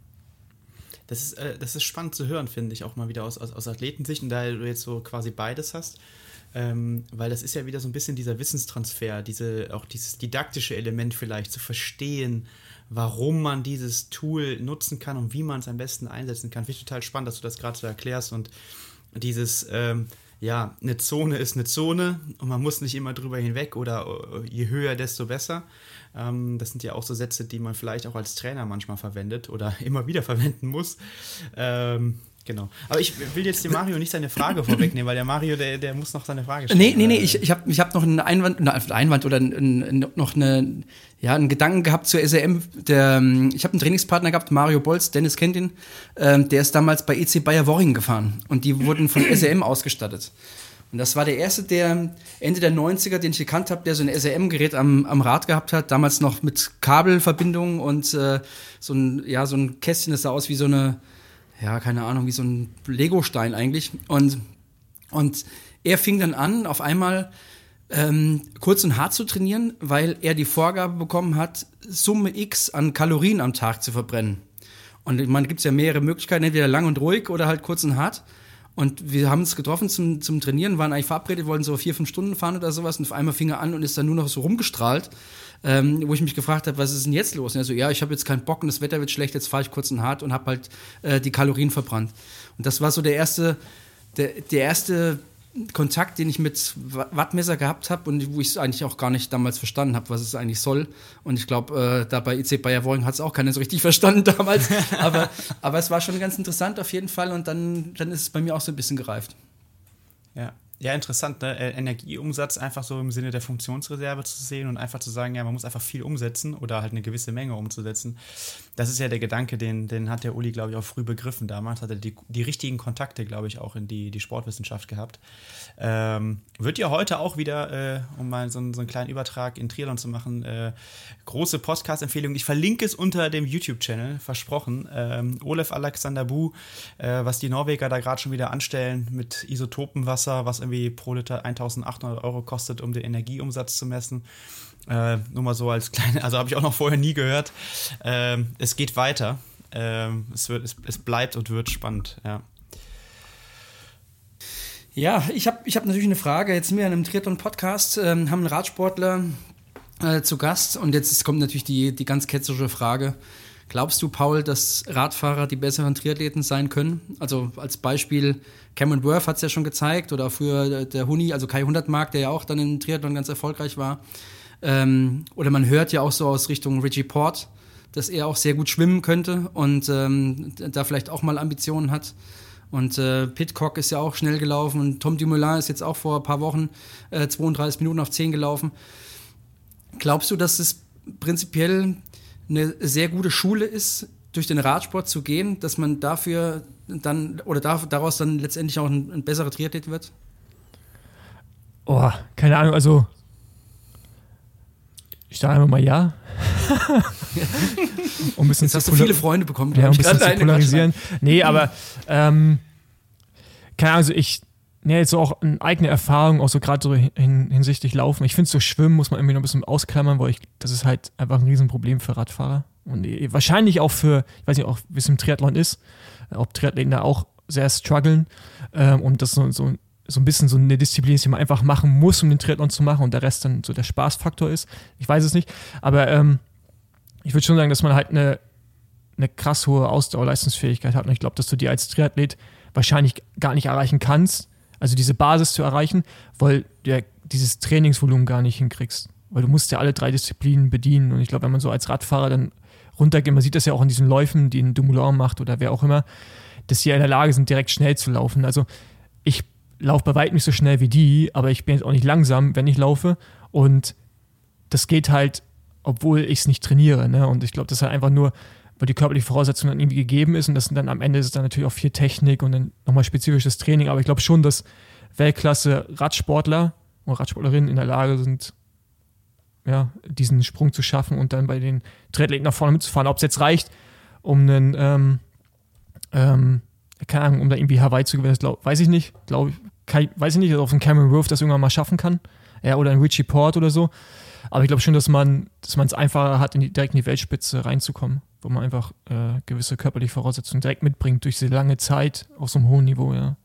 Das ist, äh, das ist spannend zu hören, finde ich, auch mal wieder aus, aus, aus Athletensicht und da du jetzt so quasi beides hast, ähm, weil das ist ja wieder so ein bisschen dieser Wissenstransfer, diese, auch dieses didaktische Element vielleicht zu verstehen, warum man dieses Tool nutzen kann und wie man es am besten einsetzen kann. Finde ich total spannend, dass du das gerade so erklärst und dieses, ähm, ja, eine Zone ist eine Zone und man muss nicht immer drüber hinweg oder je höher, desto besser. Ähm, das sind ja auch so Sätze, die man vielleicht auch als Trainer manchmal verwendet oder immer wieder verwenden muss. Ähm, Genau. Aber ich will jetzt dem Mario nicht seine Frage vorwegnehmen, weil der Mario, der, der muss noch seine Frage stellen. Nee, nee, nee, ich, ich habe ich hab noch einen Einwand, eine Einwand oder ein, ein, noch eine, ja, einen Gedanken gehabt zur S A M. Der, ich habe einen Trainingspartner gehabt, Mario Bolz, Dennis kennt ihn, ähm, der ist damals bei E C Bayer Worring gefahren und die wurden von S A M ausgestattet. Und das war der erste, der Ende der neunziger, den ich gekannt habe, der so ein S A M-Gerät am, am Rad gehabt hat, damals noch mit Kabelverbindungen und äh, so ein, ja, so ein Kästchen, das sah aus wie so eine, ja, keine Ahnung, wie so ein Legostein eigentlich. Und, und er fing dann an, auf einmal ähm, kurz und hart zu trainieren, weil er die Vorgabe bekommen hat, Summe X an Kalorien am Tag zu verbrennen. Und man gibt es ja mehrere Möglichkeiten, entweder lang und ruhig oder halt kurz und hart. Und wir haben uns getroffen zum, zum Trainieren, waren eigentlich verabredet, wollten so vier, fünf Stunden fahren oder sowas. Und auf einmal fing er an und ist dann nur noch so rumgestrahlt, ähm, wo ich mich gefragt habe, was ist denn jetzt los? Und er so, ja, ich habe jetzt keinen Bock und das Wetter wird schlecht, jetzt fahre ich kurz und hart und habe halt äh, die Kalorien verbrannt. Und das war so der erste, der, der erste Kontakt, den ich mit Wattmesser gehabt habe und wo ich es eigentlich auch gar nicht damals verstanden habe, was es eigentlich soll. Und ich glaube, äh, da bei I C Bayer Wollen hat es auch keiner so richtig verstanden damals. aber, aber es war schon ganz interessant auf jeden Fall und dann, dann ist es bei mir auch so ein bisschen gereift. Ja. Ja, interessant, ne? Energieumsatz einfach so im Sinne der Funktionsreserve zu sehen und einfach zu sagen, ja, man muss einfach viel umsetzen oder halt eine gewisse Menge umzusetzen. Das ist ja der Gedanke, den, den hat der Uli, glaube ich, auch früh begriffen. Damals hat er die, die richtigen Kontakte, glaube ich, auch in die, die Sportwissenschaft gehabt. Ähm, wird ja heute auch wieder, äh, um mal so, so einen kleinen Übertrag in Triathlon zu machen, äh, große Podcast-Empfehlung. Ich verlinke es unter dem YouTube-Channel, versprochen. Ähm, Olaf Alexander Bu, äh, was die Norweger da gerade schon wieder anstellen mit Isotopenwasser, was irgendwie pro Liter eintausendachthundert Euro kostet, um den Energieumsatz zu messen. Äh, nur mal so als kleine, also habe ich auch noch vorher nie gehört. Ähm, es geht weiter. Ähm, es, wird, es, es bleibt und wird spannend, ja. Ja, ich habe ich hab natürlich eine Frage. Jetzt sind wir in einem Triathlon-Podcast, ähm, haben einen Radsportler äh, zu Gast und jetzt kommt natürlich die, die ganz ketzerische Frage. Glaubst du, Paul, dass Radfahrer die besseren Triathleten sein können? Also als Beispiel, Cameron Worth hat es ja schon gezeigt oder früher der Huni, also Kai Hundertmark, der ja auch dann im Triathlon ganz erfolgreich war. Ähm, oder man hört ja auch so aus Richtung Richie Port, dass er auch sehr gut schwimmen könnte und ähm, da vielleicht auch mal Ambitionen hat. Und äh, Pidcock ist ja auch schnell gelaufen und Tom Dumoulin ist jetzt auch vor ein paar Wochen äh, zweiunddreißig Minuten auf zehn gelaufen. Glaubst du, dass es prinzipiell eine sehr gute Schule ist, durch den Radsport zu gehen, dass man dafür dann oder daraus dann letztendlich auch ein, ein besserer Triathlet wird? Oh, keine Ahnung, also ich sage einfach mal ja. Um ein bisschen Jetzt zu hast du viele Freunde bekommen, ja, um ein bisschen zu polarisieren. Nee, aber ähm, keine Ahnung, also ich nee, jetzt so auch eine eigene Erfahrung, auch so gerade so hin, hinsichtlich Laufen. Ich finde so Schwimmen muss man irgendwie noch ein bisschen ausklammern, weil ich, das ist halt einfach ein Riesenproblem für Radfahrer. Und wahrscheinlich auch für, ich weiß nicht, auch wie es im Triathlon ist, ob Triathleten da auch sehr strugglen ähm, und das so, so, so ein bisschen so eine Disziplin ist, die man einfach machen muss, um den Triathlon zu machen und der Rest dann so der Spaßfaktor ist. Ich weiß es nicht, aber ähm, ich würde schon sagen, dass man halt eine, eine krass hohe Ausdauerleistungsfähigkeit hat und ich glaube, dass du die als Triathlet wahrscheinlich gar nicht erreichen kannst, also diese Basis zu erreichen, weil du dieses Trainingsvolumen gar nicht hinkriegst. Weil du musst ja alle drei Disziplinen bedienen. Und ich glaube, wenn man so als Radfahrer dann runtergeht, man sieht das ja auch in diesen Läufen, die ein Dumoulin macht oder wer auch immer, dass sie ja in der Lage sind, direkt schnell zu laufen. Also ich laufe bei weitem nicht so schnell wie die, aber ich bin jetzt auch nicht langsam, wenn ich laufe. Und das geht halt, obwohl ich es nicht trainiere. Ne? Und ich glaube, das ist halt einfach nur, weil die körperliche Voraussetzung dann irgendwie gegeben ist und das dann am Ende ist es dann natürlich auch viel Technik und dann nochmal spezifisches Training, aber ich glaube schon, dass Weltklasse Radsportler und Radsportlerinnen in der Lage sind, ja, diesen Sprung zu schaffen und dann bei den Triathleten nach vorne mitzufahren. Ob es jetzt reicht, um einen, ähm, ähm, keine Ahnung, um da irgendwie Hawaii zu gewinnen, das glaub, weiß ich nicht, glaube ich, kann, weiß ich nicht, ob ein Cameron Worth das irgendwann mal schaffen kann, ja, oder ein Richie Port oder so, aber ich glaube schon, dass man dass man es einfacher hat, in die, direkt in die Weltspitze reinzukommen, wo man einfach äh, gewisse körperliche Voraussetzungen direkt mitbringt durch diese lange Zeit auf so einem hohen Niveau, ja.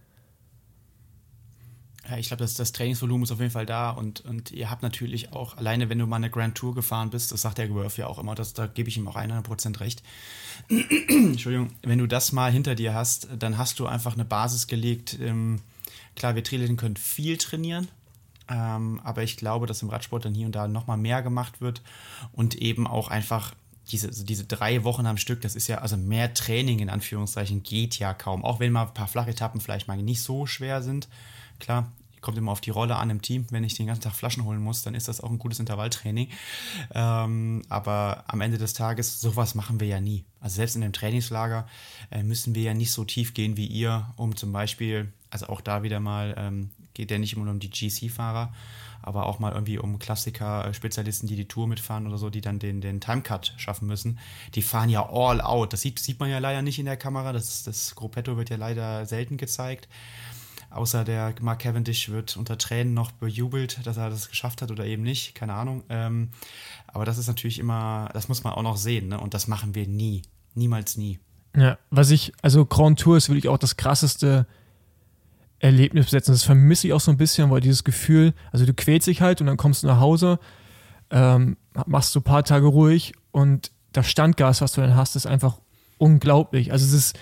Ja, ich glaube, das, das Trainingsvolumen ist auf jeden Fall da und, und ihr habt natürlich auch, alleine wenn du mal eine Grand Tour gefahren bist, das sagt der Worth ja auch immer, das, da gebe ich ihm auch hundert Prozent recht. Entschuldigung, wenn du das mal hinter dir hast, dann hast du einfach eine Basis gelegt. Ähm, klar, wir Triathleten können viel trainieren, ähm, aber ich glaube, dass im Radsport dann hier und da nochmal mehr gemacht wird und eben auch einfach diese, also diese drei Wochen am Stück, das ist ja, also mehr Training in Anführungszeichen geht ja kaum, auch wenn mal ein paar Flachetappen vielleicht mal nicht so schwer sind. Klar, kommt immer auf die Rolle an im Team. Wenn ich den ganzen Tag Flaschen holen muss, dann ist das auch ein gutes Intervalltraining. Ähm, aber am Ende des Tages, sowas machen wir ja nie. Also selbst in dem Trainingslager äh, müssen wir ja nicht so tief gehen wie ihr, um zum Beispiel, also auch da wieder mal, ähm, geht ja nicht immer nur um die G C-Fahrer, aber auch mal irgendwie um Klassiker-Spezialisten, die die Tour mitfahren oder so, die dann den, den Timecut schaffen müssen. Die fahren ja all out. Das sieht, sieht man ja leider nicht in der Kamera. Das, das Gruppetto wird ja leider selten gezeigt. Außer der Mark Cavendish wird unter Tränen noch bejubelt, dass er das geschafft hat oder eben nicht, keine Ahnung. Ähm, aber das ist natürlich immer, das muss man auch noch sehen, ne? Und das machen wir nie, niemals nie. Ja, was ich, also Grand Tour ist wirklich auch das krasseste Erlebnis besetzen. Das vermisse ich auch so ein bisschen, weil dieses Gefühl, also du quälst dich halt und dann kommst du nach Hause, ähm, machst du ein paar Tage ruhig und das Standgas, was du dann hast, ist einfach unglaublich. Also es ist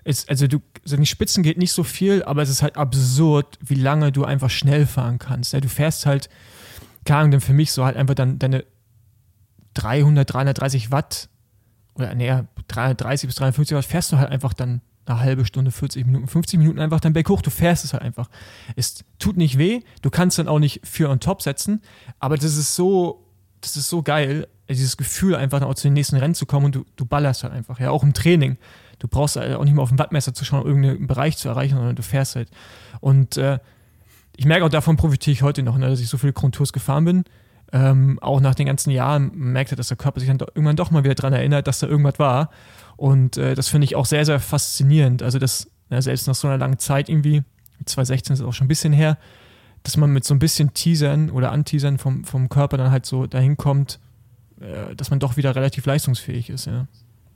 ist, also du, also in die Spitzen geht nicht so viel, aber es ist halt absurd, wie lange du einfach schnell fahren kannst. Ja, du fährst halt, keine Ahnung, dann für mich so halt einfach dann deine dreihundert, dreihundertdreißig Watt oder näher dreihundertdreißig bis dreihundertfünfzig Watt fährst du halt einfach dann eine halbe Stunde, vierzig Minuten, fünfzig Minuten einfach dann berghoch. Du fährst es halt einfach. Es tut nicht weh, du kannst dann auch nicht für on top setzen, aber das ist so, das ist so geil, dieses Gefühl einfach dann auch zu den nächsten Rennen zu kommen und du, du ballerst halt einfach, ja, auch im Training. Du brauchst halt auch nicht mehr auf dem Wattmesser zu schauen, um irgendeinen Bereich zu erreichen, sondern du fährst halt. Und äh, ich merke auch, davon profitiere ich heute noch, ne, dass ich so viele Grand Tours gefahren bin. Ähm, auch nach den ganzen Jahren merkt er, dass der Körper sich dann doch, irgendwann doch mal wieder daran erinnert, dass da irgendwas war. Und äh, das finde ich auch sehr, sehr faszinierend. Also, dass ja, selbst nach so einer langen Zeit irgendwie, zwanzig sechzehn ist auch schon ein bisschen her, dass man mit so ein bisschen Teasern oder Anteasern vom, vom Körper dann halt so dahin kommt, äh, dass man doch wieder relativ leistungsfähig ist. Ja.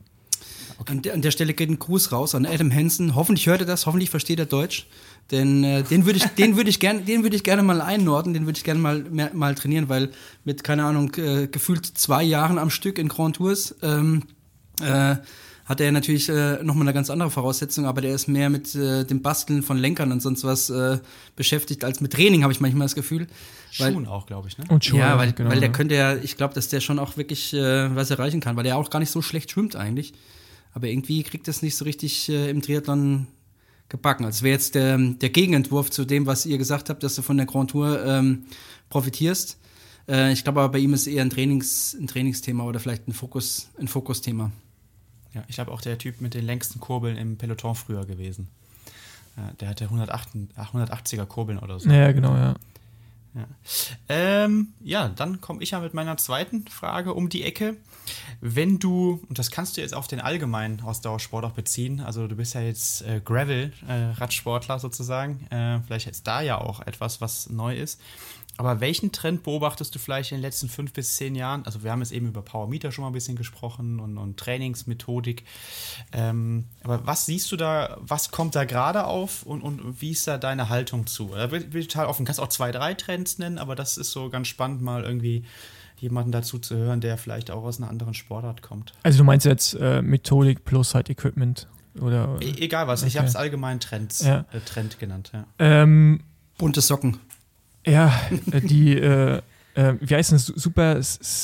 Okay. An, der, an der Stelle geht ein Gruß raus an Adam Hansen. Hoffentlich hört er das, hoffentlich versteht er Deutsch. Denn äh, den würde ich, den würde ich gerne, den würde ich gerne mal einnorden, den würde ich gerne mal, mehr, mal trainieren, weil mit, keine Ahnung, äh, gefühlt zwei Jahren am Stück in Grand Tours ähm, äh, hat er natürlich äh, nochmal eine ganz andere Voraussetzung, aber der ist mehr mit äh, dem Basteln von Lenkern und sonst was äh, beschäftigt als mit Training, habe ich manchmal das Gefühl. Weil, Schuhen auch, glaube ich, ne? Und Schuhe, ja, weil, genau, weil der ja. könnte ja, ich glaube, dass der schon auch wirklich äh, was erreichen kann, weil der auch gar nicht so schlecht schwimmt eigentlich. Aber irgendwie kriegt das nicht so richtig äh, im Triathlon gebacken. Also wäre jetzt der, der Gegenentwurf zu dem, was ihr gesagt habt, dass du von der Grand Tour ähm, profitierst. Äh, ich glaube aber, bei ihm ist eher ein, Trainings, ein Trainingsthema oder vielleicht ein Fokus, ein Fokusthema. Ja, ich glaube auch der Typ mit den längsten Kurbeln im Peloton früher gewesen. Ja, der hatte hundertachtziger Kurbeln oder so. Ja, genau, ja. Ja, ähm, ja dann komme ich ja mit meiner zweiten Frage um die Ecke. Wenn du, und das kannst du jetzt auf den allgemeinen Ausdauersport auch beziehen, also du bist ja jetzt äh, Gravel-Radsportler äh, sozusagen, äh, vielleicht ist da ja auch etwas, was neu ist. Aber welchen Trend beobachtest du vielleicht in den letzten fünf bis zehn Jahren? Also wir haben jetzt eben über Power Meter schon mal ein bisschen gesprochen und, und Trainingsmethodik. Ähm, aber was siehst du da, was kommt da gerade auf und, und wie ist da deine Haltung zu? Da bin ich total offen. Du kannst auch zwei, drei Trends nennen, aber das ist so ganz spannend, mal irgendwie jemanden dazu zu hören, der vielleicht auch aus einer anderen Sportart kommt. Also du meinst jetzt äh, Methodik plus halt Equipment? Oder, oder? E- egal was, okay. Ich habe es allgemein Trends, ja. äh, Trend genannt. Ja. Ähm, Bunte Socken. Ja, die, äh, äh, wie heißt das? Super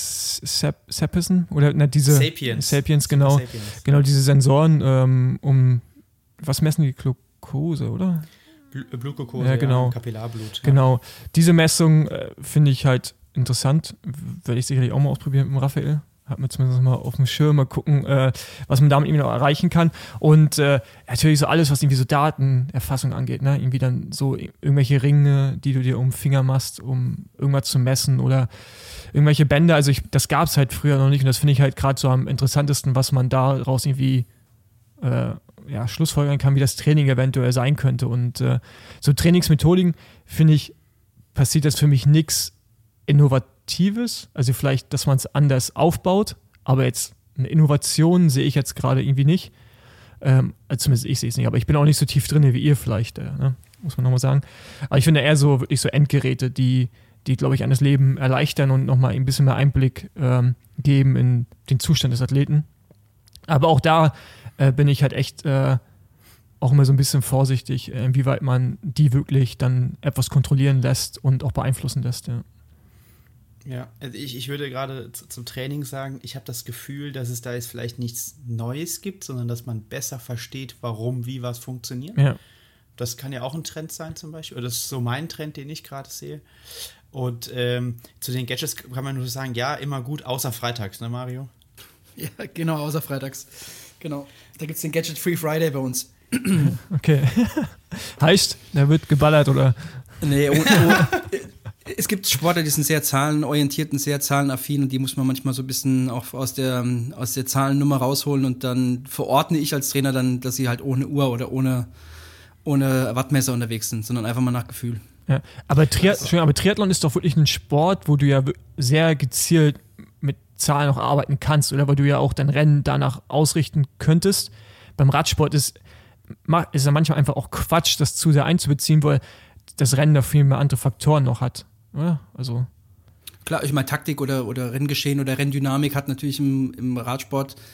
Sapison? Oder na, diese Sapiens. Sapiens, genau. Sapiens. Genau, diese Sensoren, ähm, um, was messen die? Glucose, oder? Bl- Blutglucose, ja, genau. Ja, Kapillarblut. Ja. Genau. Diese Messung äh, finde ich halt interessant. Werde ich sicherlich auch mal ausprobieren mit dem Raphael. Hat man zumindest mal auf dem Schirm, mal gucken, äh, was man damit irgendwie noch erreichen kann. Und äh, natürlich so alles, was irgendwie so Datenerfassung angeht, ne? Irgendwie dann so irgendwelche Ringe, die du dir um den Finger machst, um irgendwas zu messen oder irgendwelche Bänder. Also ich, das gab es halt früher noch nicht und das finde ich halt gerade so am interessantesten, was man daraus irgendwie äh, ja, schlussfolgern kann, wie das Training eventuell sein könnte. Und äh, so Trainingsmethodiken, finde ich, passiert das für mich nichts Innovatives, also vielleicht, dass man es anders aufbaut, aber jetzt eine Innovation sehe ich jetzt gerade irgendwie nicht. Ähm, also zumindest ich sehe es nicht, aber ich bin auch nicht so tief drin wie ihr vielleicht, äh, ne? Muss man nochmal sagen. Aber ich finde eher so wirklich so Endgeräte, die, die glaube ich, an das Leben erleichtern und nochmal ein bisschen mehr Einblick ähm, geben in den Zustand des Athleten. Aber auch da äh, bin ich halt echt äh, auch immer so ein bisschen vorsichtig, äh, inwieweit man die wirklich dann etwas kontrollieren lässt und auch beeinflussen lässt, ja. Ja, also ich, ich würde gerade zu, zum Training sagen, ich habe das Gefühl, dass es da jetzt vielleicht nichts Neues gibt, sondern dass man besser versteht, warum, wie was funktioniert. Ja. Das kann ja auch ein Trend sein zum Beispiel, oder das ist so mein Trend, den ich gerade sehe. Und ähm, zu den Gadgets kann man nur sagen, ja, immer gut, außer freitags, ne Mario? Ja, genau, außer freitags. Genau, da gibt es den Gadget Free Friday bei uns. Okay. Heißt, da wird geballert, oder? Nee, oh, oh. Es gibt Sportler, die sind sehr zahlenorientiert und sehr zahlenaffin und die muss man manchmal so ein bisschen auch aus der, aus der Zahlennummer rausholen und dann verordne ich als Trainer dann, dass sie halt ohne Uhr oder ohne, ohne Wattmesser unterwegs sind, sondern einfach mal nach Gefühl. Ja, aber, Triath- aber Triathlon ist doch wirklich ein Sport, wo du ja sehr gezielt mit Zahlen auch arbeiten kannst, oder weil du ja auch dein Rennen danach ausrichten könntest. Beim Radsport ist, ist ja manchmal einfach auch Quatsch, das zu sehr einzubeziehen, weil das Rennen da viel mehr andere Faktoren noch hat. Ja, also. Klar, ich meine, Taktik oder, oder Renngeschehen oder Renndynamik hat natürlich im, im Radsport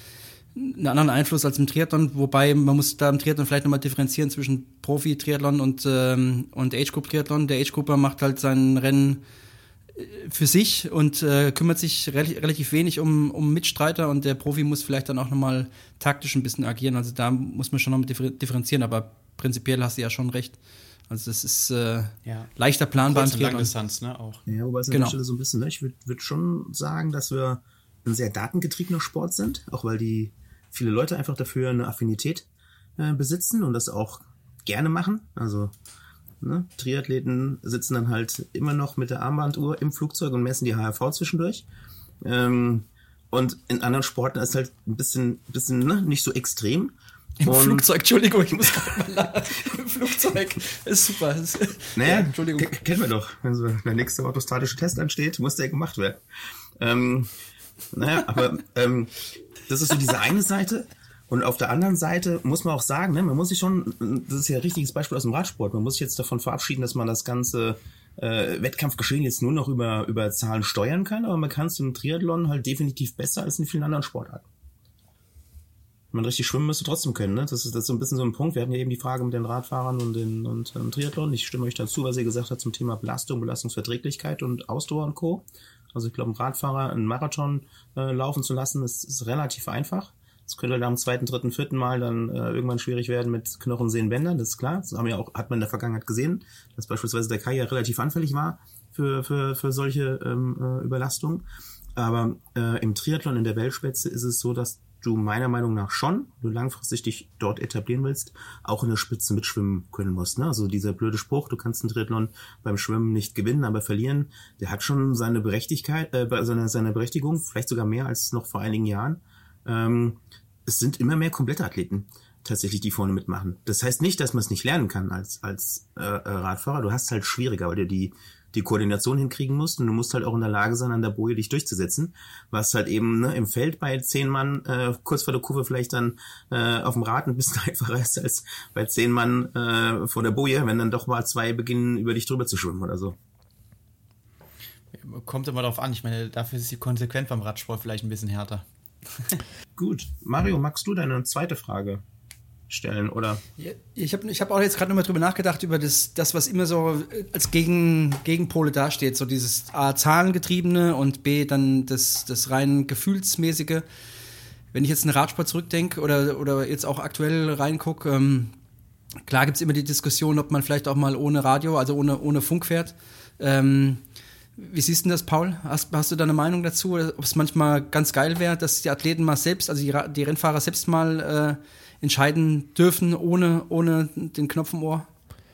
einen anderen Einfluss als im Triathlon, wobei man muss da im Triathlon vielleicht nochmal differenzieren zwischen Profi-Triathlon und, ähm, und Age-Group-Triathlon. Der Age-Grupper macht halt sein Rennen für sich und äh, kümmert sich re- relativ wenig um, um Mitstreiter, und der Profi muss vielleicht dann auch nochmal taktisch ein bisschen agieren. Also da muss man schon noch differ- differenzieren, aber prinzipiell hast du ja schon recht. Also das ist äh, Ja. leichter planbar im Kurz- und Triathlon. Langdistanz, ne, auch. Ja, wobei es an Genau. der Stelle so ein bisschen, ne, ich würde würd schon sagen, dass wir ein sehr datengetriebener Sport sind, auch weil die viele Leute einfach dafür eine Affinität äh, besitzen und das auch gerne machen. Also ne, Triathleten sitzen dann halt immer noch mit der Armbanduhr im Flugzeug und messen die H R V zwischendurch. Ähm, und in anderen Sporten ist halt ein bisschen, bisschen ne, nicht so extrem. Im Und- Flugzeug, Entschuldigung, ich muss gerade mal lachen. Im Flugzeug ist super. Das, Naja, ja, Entschuldigung. k- kennen wir doch. Wenn so der nächste orthostatische Test ansteht, muss der gemacht werden. Ähm, naja, aber ähm, das ist so diese eine Seite. Und auf der anderen Seite muss man auch sagen, ne, man muss sich schon, das ist ja ein richtiges Beispiel aus dem Radsport, man muss sich jetzt davon verabschieden, dass man das ganze äh, Wettkampfgeschehen jetzt nur noch über, über Zahlen steuern kann, aber man kann es im Triathlon halt definitiv besser als in vielen anderen Sportarten. Man richtig schwimmen müsste trotzdem können, ne? Das ist, das ist so ein bisschen so ein Punkt. Wir hatten ja eben die Frage mit den Radfahrern und den und, ähm, Triathlon. Ich stimme euch dazu, was ihr gesagt habt zum Thema Belastung, Belastungsverträglichkeit und Ausdauer und Co. Also ich glaube, einen Radfahrer einen Marathon äh, laufen zu lassen, ist, ist relativ einfach. Es könnte dann am zweiten, dritten, vierten Mal dann äh, irgendwann schwierig werden mit Knochen, Sehnen, Bändern, das ist klar. Das haben wir auch, hat man in der Vergangenheit gesehen, dass beispielsweise der Kai ja relativ anfällig war für, für, für solche ähm, äh, Überlastungen. Aber äh, im Triathlon, in der Weltspitze ist es so, dass du meiner Meinung nach schon, wenn du langfristig dich dort etablieren willst, auch in der Spitze mitschwimmen können musst. Ne? Also dieser blöde Spruch, du kannst einen Triathlon beim Schwimmen nicht gewinnen, aber verlieren, der hat schon seine Berechtigkeit, äh, seine, seine Berechtigung, vielleicht sogar mehr als noch vor einigen Jahren. Ähm, es sind immer mehr Komplettathleten tatsächlich, die vorne mitmachen. Das heißt nicht, dass man es nicht lernen kann als als äh, Radfahrer. Du hast es halt schwieriger, weil du die die Koordination hinkriegen musst und du musst halt auch in der Lage sein, an der Boje dich durchzusetzen, was halt eben ne, im Feld bei zehn Mann äh, kurz vor der Kurve vielleicht dann äh, auf dem Rad ein bisschen einfacher ist als bei zehn Mann äh, vor der Boje, wenn dann doch mal zwei beginnen, über dich drüber zu schwimmen oder so. Kommt immer darauf an. Ich meine, dafür ist die Konsequenz beim Radsport vielleicht ein bisschen härter. Gut. Mario, magst du deine zweite Frage stellen, oder? Ja, ich habe ich hab auch jetzt gerade nochmal drüber nachgedacht, über das, das was immer so als Gegen, Gegenpole dasteht. So dieses A, Zahlengetriebene und B, dann das, das rein Gefühlsmäßige. Wenn ich jetzt in den Radsport zurückdenke oder, oder jetzt auch aktuell reingucke, ähm, klar gibt's immer die Diskussion, ob man vielleicht auch mal ohne Radio, also ohne, ohne Funk fährt. Ähm, Wie siehst du das, Paul? Hast, hast du da eine Meinung dazu? Ob es manchmal ganz geil wäre, dass die Athleten mal selbst, also die, die Rennfahrer selbst mal äh, entscheiden dürfen, ohne, ohne den Knopf im Ohr?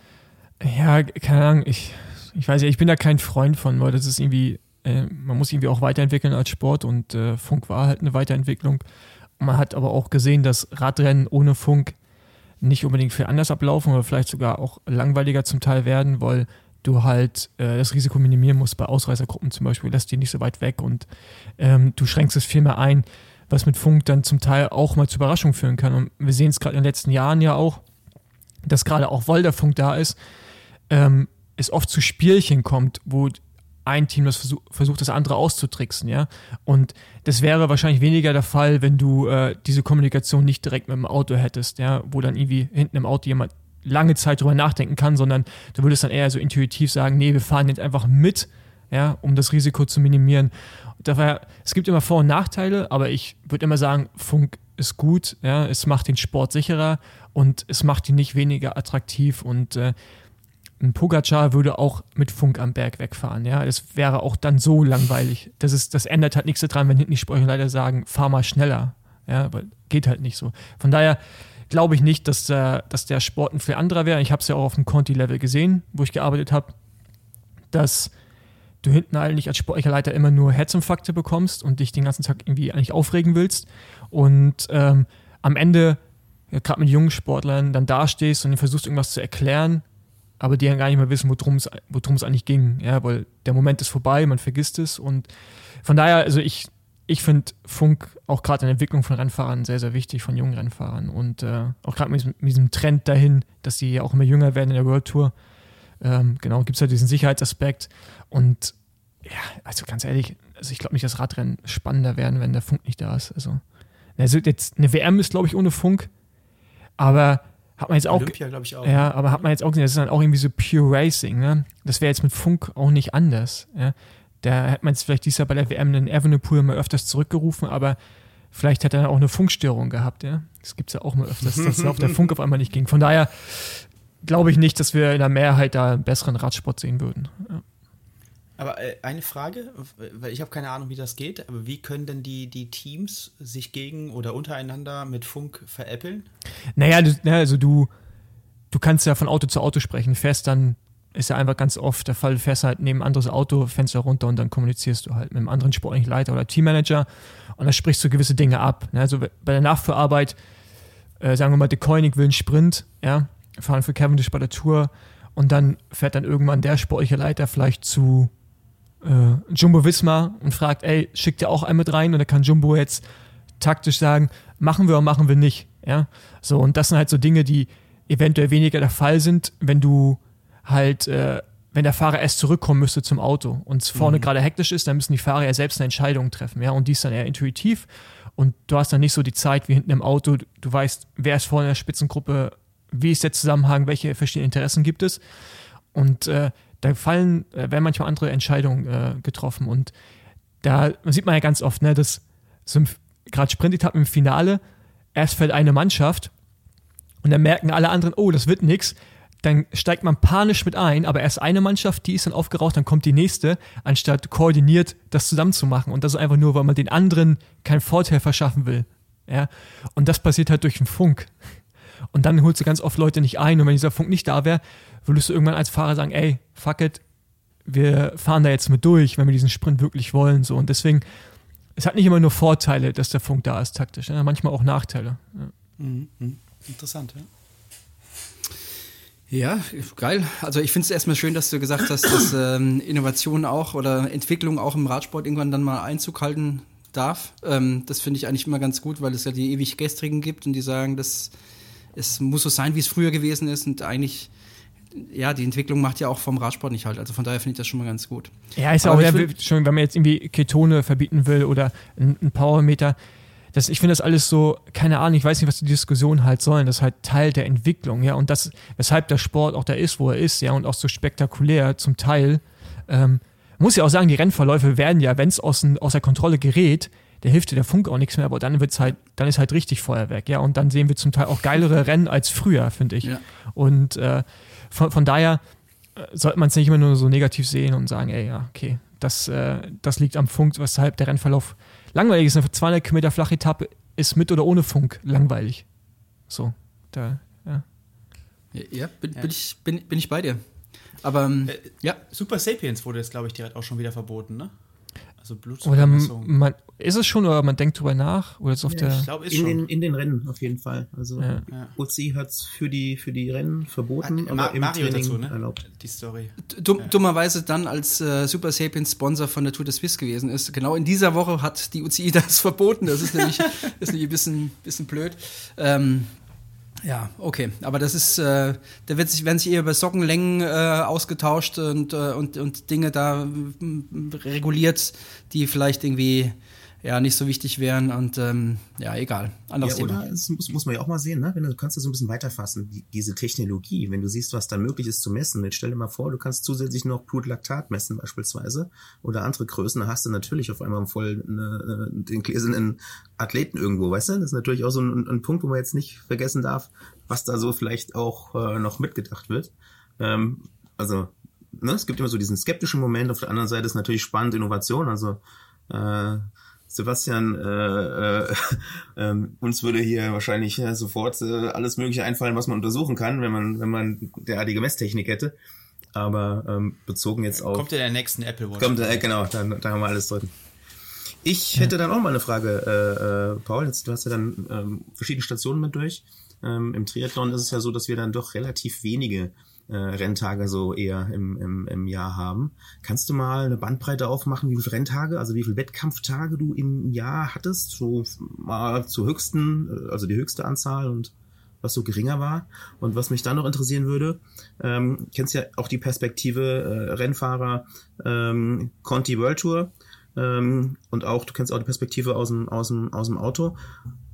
Ja, keine Ahnung, ich, ich weiß ja, ich bin da kein Freund von, weil das ist irgendwie, äh, man muss irgendwie auch weiterentwickeln als Sport und äh, Funk war halt eine Weiterentwicklung. Man hat aber auch gesehen, dass Radrennen ohne Funk nicht unbedingt viel anders ablaufen oder vielleicht sogar auch langweiliger zum Teil werden, weil du halt äh, das Risiko minimieren musst. Bei Ausreißergruppen zum Beispiel lässt die nicht so weit weg und ähm, du schränkst es viel mehr ein, was mit Funk dann zum Teil auch mal zu Überraschungen führen kann. Und wir sehen es gerade in den letzten Jahren ja auch, dass gerade auch, weil der Funk da ist, ähm, es oft zu Spielchen kommt, wo ein Team das versuch, versucht, das andere auszutricksen, ja. Und das wäre wahrscheinlich weniger der Fall, wenn du äh, diese Kommunikation nicht direkt mit dem Auto hättest, ja, wo dann irgendwie hinten im Auto jemand lange Zeit drüber nachdenken kann, sondern du würdest dann eher so intuitiv sagen, nee, wir fahren jetzt einfach mit, ja, um das Risiko zu minimieren. Daher, es gibt immer Vor- und Nachteile, aber ich würde immer sagen, Funk ist gut, ja, es macht den Sport sicherer und es macht ihn nicht weniger attraktiv und äh, ein Pogacar würde auch mit Funk am Berg wegfahren, ja, das wäre auch dann so langweilig. Das ist, das ändert halt nichts daran, wenn hinten die Sportler sagen, fahr mal schneller, ja, weil geht halt nicht so. Von daher glaube ich nicht, dass der, dass der Sport ein viel anderer wäre. Ich habe es ja auch auf dem Conti-Level gesehen, wo ich gearbeitet habe, dass du hinten eigentlich als Sportleiter immer nur Herzinfarkte bekommst und dich den ganzen Tag irgendwie eigentlich aufregen willst und ähm, am Ende, ja, gerade mit jungen Sportlern, dann dastehst und versuchst irgendwas zu erklären, aber die dann gar nicht mehr wissen, worum es worum es eigentlich ging, ja, weil der Moment ist vorbei, man vergisst es und von daher, also ich Ich finde Funk auch gerade in der Entwicklung von Rennfahrern sehr, sehr wichtig, von jungen Rennfahrern. Und äh, auch gerade mit, mit diesem Trend dahin, dass die ja auch immer jünger werden in der World Tour. Ähm, genau, gibt es halt diesen Sicherheitsaspekt. Und ja, also ganz ehrlich, also ich glaube nicht, dass Radrennen spannender werden, wenn der Funk nicht da ist. Also Also jetzt eine W M ist, glaube ich, ohne Funk, aber hat man jetzt auch, Olympia, glaube ich, auch. Ja, aber hat man jetzt auch gesehen, das ist dann auch irgendwie so Pure Racing, ne? Das wäre jetzt mit Funk auch nicht anders, ja? Da hätte man jetzt vielleicht dieses Jahr bei der W M den Evenepoel mal öfters zurückgerufen, aber vielleicht hat er dann auch eine Funkstörung gehabt, ja? Das gibt es ja auch mal öfters, dass auf der Funk auf einmal nicht ging. Von daher glaube ich nicht, dass wir in der Mehrheit da einen besseren Radsport sehen würden. Ja. Aber äh, eine Frage, weil ich habe keine Ahnung, wie das geht, aber wie können denn die, die Teams sich gegen oder untereinander mit Funk veräppeln? Naja, du, na, also du, du kannst ja von Auto zu Auto sprechen. Fährst dann, ist ja einfach ganz oft der Fall, du fährst halt neben ein anderes Auto, Fenster runter und dann kommunizierst du halt mit einem anderen sportlichen Leiter oder Teammanager und dann sprichst du gewisse Dinge ab. Ne? Also bei der Nachführarbeit, äh, sagen wir mal, De Koenig will einen Sprint, ja, fahren für Cavendish bei der Tour und dann fährt dann irgendwann der sportliche Leiter vielleicht zu äh, Jumbo Visma und fragt, ey, schickt ihr auch einen mit rein? Und dann kann Jumbo jetzt taktisch sagen, machen wir oder machen wir nicht. Ja? So, und das sind halt so Dinge, die eventuell weniger der Fall sind, wenn du halt, äh, wenn der Fahrer erst zurückkommen müsste zum Auto und es vorne mhm. gerade hektisch ist, dann müssen die Fahrer ja selbst eine Entscheidung treffen, ja, und die ist dann eher intuitiv und du hast dann nicht so die Zeit wie hinten im Auto, du weißt, wer ist vorne in der Spitzengruppe, wie ist der Zusammenhang, welche verschiedenen Interessen gibt es und äh, da fallen, äh, werden manchmal andere Entscheidungen äh, getroffen und da sieht man ja ganz oft, ne, dass so gerade Sprint-Etappen im Finale, erst fällt eine Mannschaft und dann merken alle anderen, oh, das wird nix, dann steigt man panisch mit ein, aber erst eine Mannschaft, die ist dann aufgeraucht, dann kommt die nächste, anstatt koordiniert das zusammenzumachen und das ist einfach nur, weil man den anderen keinen Vorteil verschaffen will, ja, und das passiert halt durch den Funk. Und dann holst du ganz oft Leute nicht ein und wenn dieser Funk nicht da wäre, würdest du irgendwann als Fahrer sagen, ey, fuck it, wir fahren da jetzt mit durch, wenn wir diesen Sprint wirklich wollen. So. Und deswegen, es hat nicht immer nur Vorteile, dass der Funk da ist, taktisch. Ja? Manchmal auch Nachteile. Ja. Mhm. Interessant, ja. Ja, geil. Also ich finde es erstmal schön, dass du gesagt hast, dass ähm, Innovation auch oder Entwicklung auch im Radsport irgendwann dann mal Einzug halten darf. Ähm, das finde ich eigentlich immer ganz gut, weil es ja die ewig Gestrigen gibt und die sagen, dass es muss so sein, wie es früher gewesen ist und eigentlich, ja, die Entwicklung macht ja auch vom Radsport nicht halt. Also von daher finde ich das schon mal ganz gut. Ja, ist ja auch, ja, schon, wenn man jetzt irgendwie Ketone verbieten will oder ein, ein Powermeter, das, ich finde das alles so, keine Ahnung, ich weiß nicht, was die Diskussionen halt sollen, das ist halt Teil der Entwicklung, ja, und das, weshalb der Sport auch da ist, wo er ist, ja, und auch so spektakulär zum Teil, ähm, muss ja auch sagen, die Rennverläufe werden ja, wenn es aus, aus der Kontrolle gerät, da hilft dir der Funk auch nichts mehr, aber dann wird's halt, dann ist halt richtig Feuerwerk, ja, und dann sehen wir zum Teil auch geilere Rennen als früher, finde ich. Ja. Und äh, von, von daher äh, sollte man es nicht immer nur so negativ sehen und sagen, ey, ja, okay, das, äh, das liegt am Funk, weshalb der Rennverlauf langweilig ist. Eine zweihundert Kilometer flache Etappe ist mit oder ohne Funk langweilig. So, da, ja. Ja, bin, ja. bin, ich, bin, bin ich bei dir. Aber, ähm, äh, ja. Super Sapiens wurde jetzt, glaube ich, direkt auch schon wieder verboten, ne? Also oder man, ist es schon, oder man denkt drüber nach? Oder ist auf ja, der ich glaube, ist in schon. Den, in den Rennen auf jeden Fall. Also ja. U C I hat es für die, für die Rennen verboten, hat, aber im Mario Training dazu, ne? erlaubt. Die Story. Dumm, ja. Dummerweise dann, als äh, Super Sapiens Sponsor von der Tour de Suisse gewesen ist. Genau in dieser Woche hat die U C I das verboten. Das ist nämlich, ist nämlich ein bisschen, bisschen blöd. Ähm, Ja, okay. Aber das ist, äh, da wird sich, werden sich eher über Sockenlängen äh, ausgetauscht und, äh, und, und Dinge da äh, reguliert, die vielleicht irgendwie ja nicht so wichtig wären und ähm, ja, egal. Anderes ja, Thema. Oder das muss, muss man ja auch mal sehen, ne? Wenn du, du kannst das so ein bisschen weiterfassen, die, diese Technologie, wenn du siehst, was da möglich ist zu messen. Jetzt stell dir mal vor, du kannst zusätzlich noch Blutlaktat messen beispielsweise oder andere Größen, da hast du natürlich auf einmal voll eine, den gläsernen Athleten irgendwo, weißt du? Das ist natürlich auch so ein, ein Punkt, wo man jetzt nicht vergessen darf, was da so vielleicht auch äh, noch mitgedacht wird. Ähm, also, ne, es gibt immer so diesen skeptischen Moment, auf der anderen Seite ist natürlich spannend Innovation, also äh, Sebastian, äh, äh, äh, uns würde hier wahrscheinlich äh, sofort äh, alles Mögliche einfallen, was man untersuchen kann, wenn man wenn man derartige Messtechnik hätte. Aber ähm, bezogen jetzt auf... Kommt ja der nächsten Apple Watch. Kommt, äh, genau, da, da haben wir alles drin. Ich hätte dann auch mal eine Frage, äh, äh, Paul, jetzt, du hast ja dann ähm, verschiedene Stationen mit durch. Ähm, Im Triathlon ist es ja so, dass wir dann doch relativ wenige äh, Renntage so eher im, im, im Jahr haben. Kannst du mal eine Bandbreite aufmachen, wie viele Renntage, also wie viele Wettkampftage du im Jahr hattest? So mal zur höchsten, also die höchste Anzahl und was so geringer war. Und was mich dann noch interessieren würde, ähm, kennst ja auch die Perspektive äh, Rennfahrer ähm, Conti World Tour ähm, und auch, du kennst auch die Perspektive aus dem, aus dem, aus dem Auto.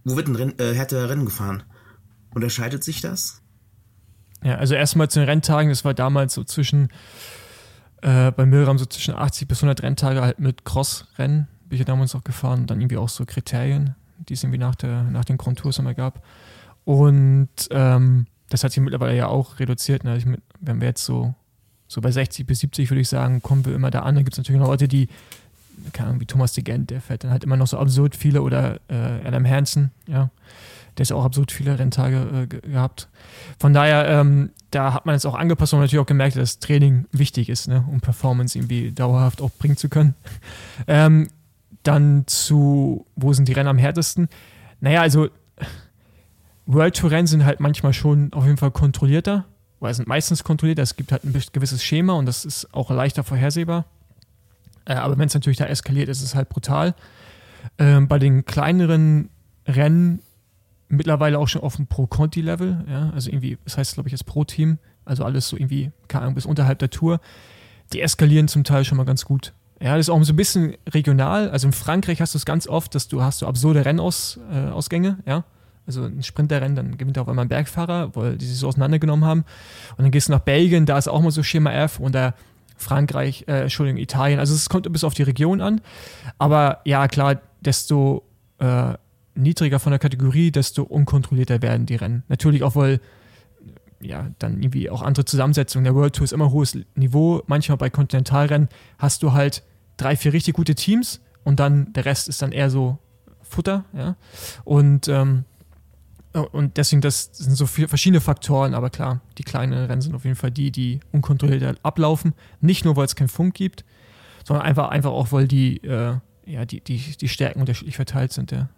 wo wird ein Renn, äh, härter Rennen gefahren? Unterscheidet sich das? Ja, also erstmal zu den Renntagen, das war damals so zwischen, äh, bei Milram so zwischen achtzig bis hundert Renntage halt mit Cross-Rennen, bin ich ja damals auch gefahren, und dann irgendwie auch so Kriterien, die es irgendwie nach, der, nach den Grand Tours immer gab. Und ähm, das hat sich mittlerweile ja auch reduziert. Ne? Ich, wenn wir jetzt so, so bei sechzig bis siebzig, würde ich sagen, kommen wir immer da an. Da gibt es natürlich noch Leute, die, keine Ahnung, wie Thomas de Gent, der fährt dann halt immer noch so absurd viele, oder äh, Adam Hansen, ja, der ist auch absurd viele Renntage äh, ge- gehabt. Von daher, ähm, da hat man jetzt auch angepasst und natürlich auch gemerkt, dass Training wichtig ist, ne, um Performance irgendwie dauerhaft auch bringen zu können. ähm, dann zu, wo sind die Rennen am härtesten? Naja, also World Tour Rennen sind halt manchmal schon auf jeden Fall kontrollierter, oder sind meistens kontrollierter. Es gibt halt ein gewisses Schema und das ist auch leichter vorhersehbar. Äh, aber wenn es natürlich da eskaliert, ist es halt brutal. Ähm, bei den kleineren Rennen mittlerweile auch schon auf dem Pro-Conti-Level, ja, also irgendwie, das heißt, glaube ich, jetzt Pro-Team, also alles so irgendwie, keine Ahnung, bis unterhalb der Tour, die eskalieren zum Teil schon mal ganz gut. Ja, das ist auch so ein bisschen regional, also in Frankreich hast du es ganz oft, dass du hast so absurde Rennausgänge, äh, ja, also ein Sprinterrennen, dann gewinnt auf einmal ein Bergfahrer, weil die sich so auseinandergenommen haben, und dann gehst du nach Belgien, da ist auch mal so Schema F, und da Frankreich, äh, Entschuldigung, Italien, also es kommt bis auf die Region an, aber ja, klar, desto äh, niedriger von der Kategorie, desto unkontrollierter werden die Rennen. Natürlich auch, weil ja, dann irgendwie auch andere Zusammensetzungen. Der World Tour ist immer hohes Niveau. Manchmal bei Kontinentalrennen hast du halt drei, vier richtig gute Teams und dann der Rest ist dann eher so Futter, ja. Und, ähm, und deswegen, das sind so viele verschiedene Faktoren, aber klar, die kleinen Rennen sind auf jeden Fall die, die unkontrolliert ablaufen. Nicht nur, weil es keinen Funk gibt, sondern einfach, einfach auch, weil die, äh, ja, die, die, die Stärken unterschiedlich verteilt sind, ja.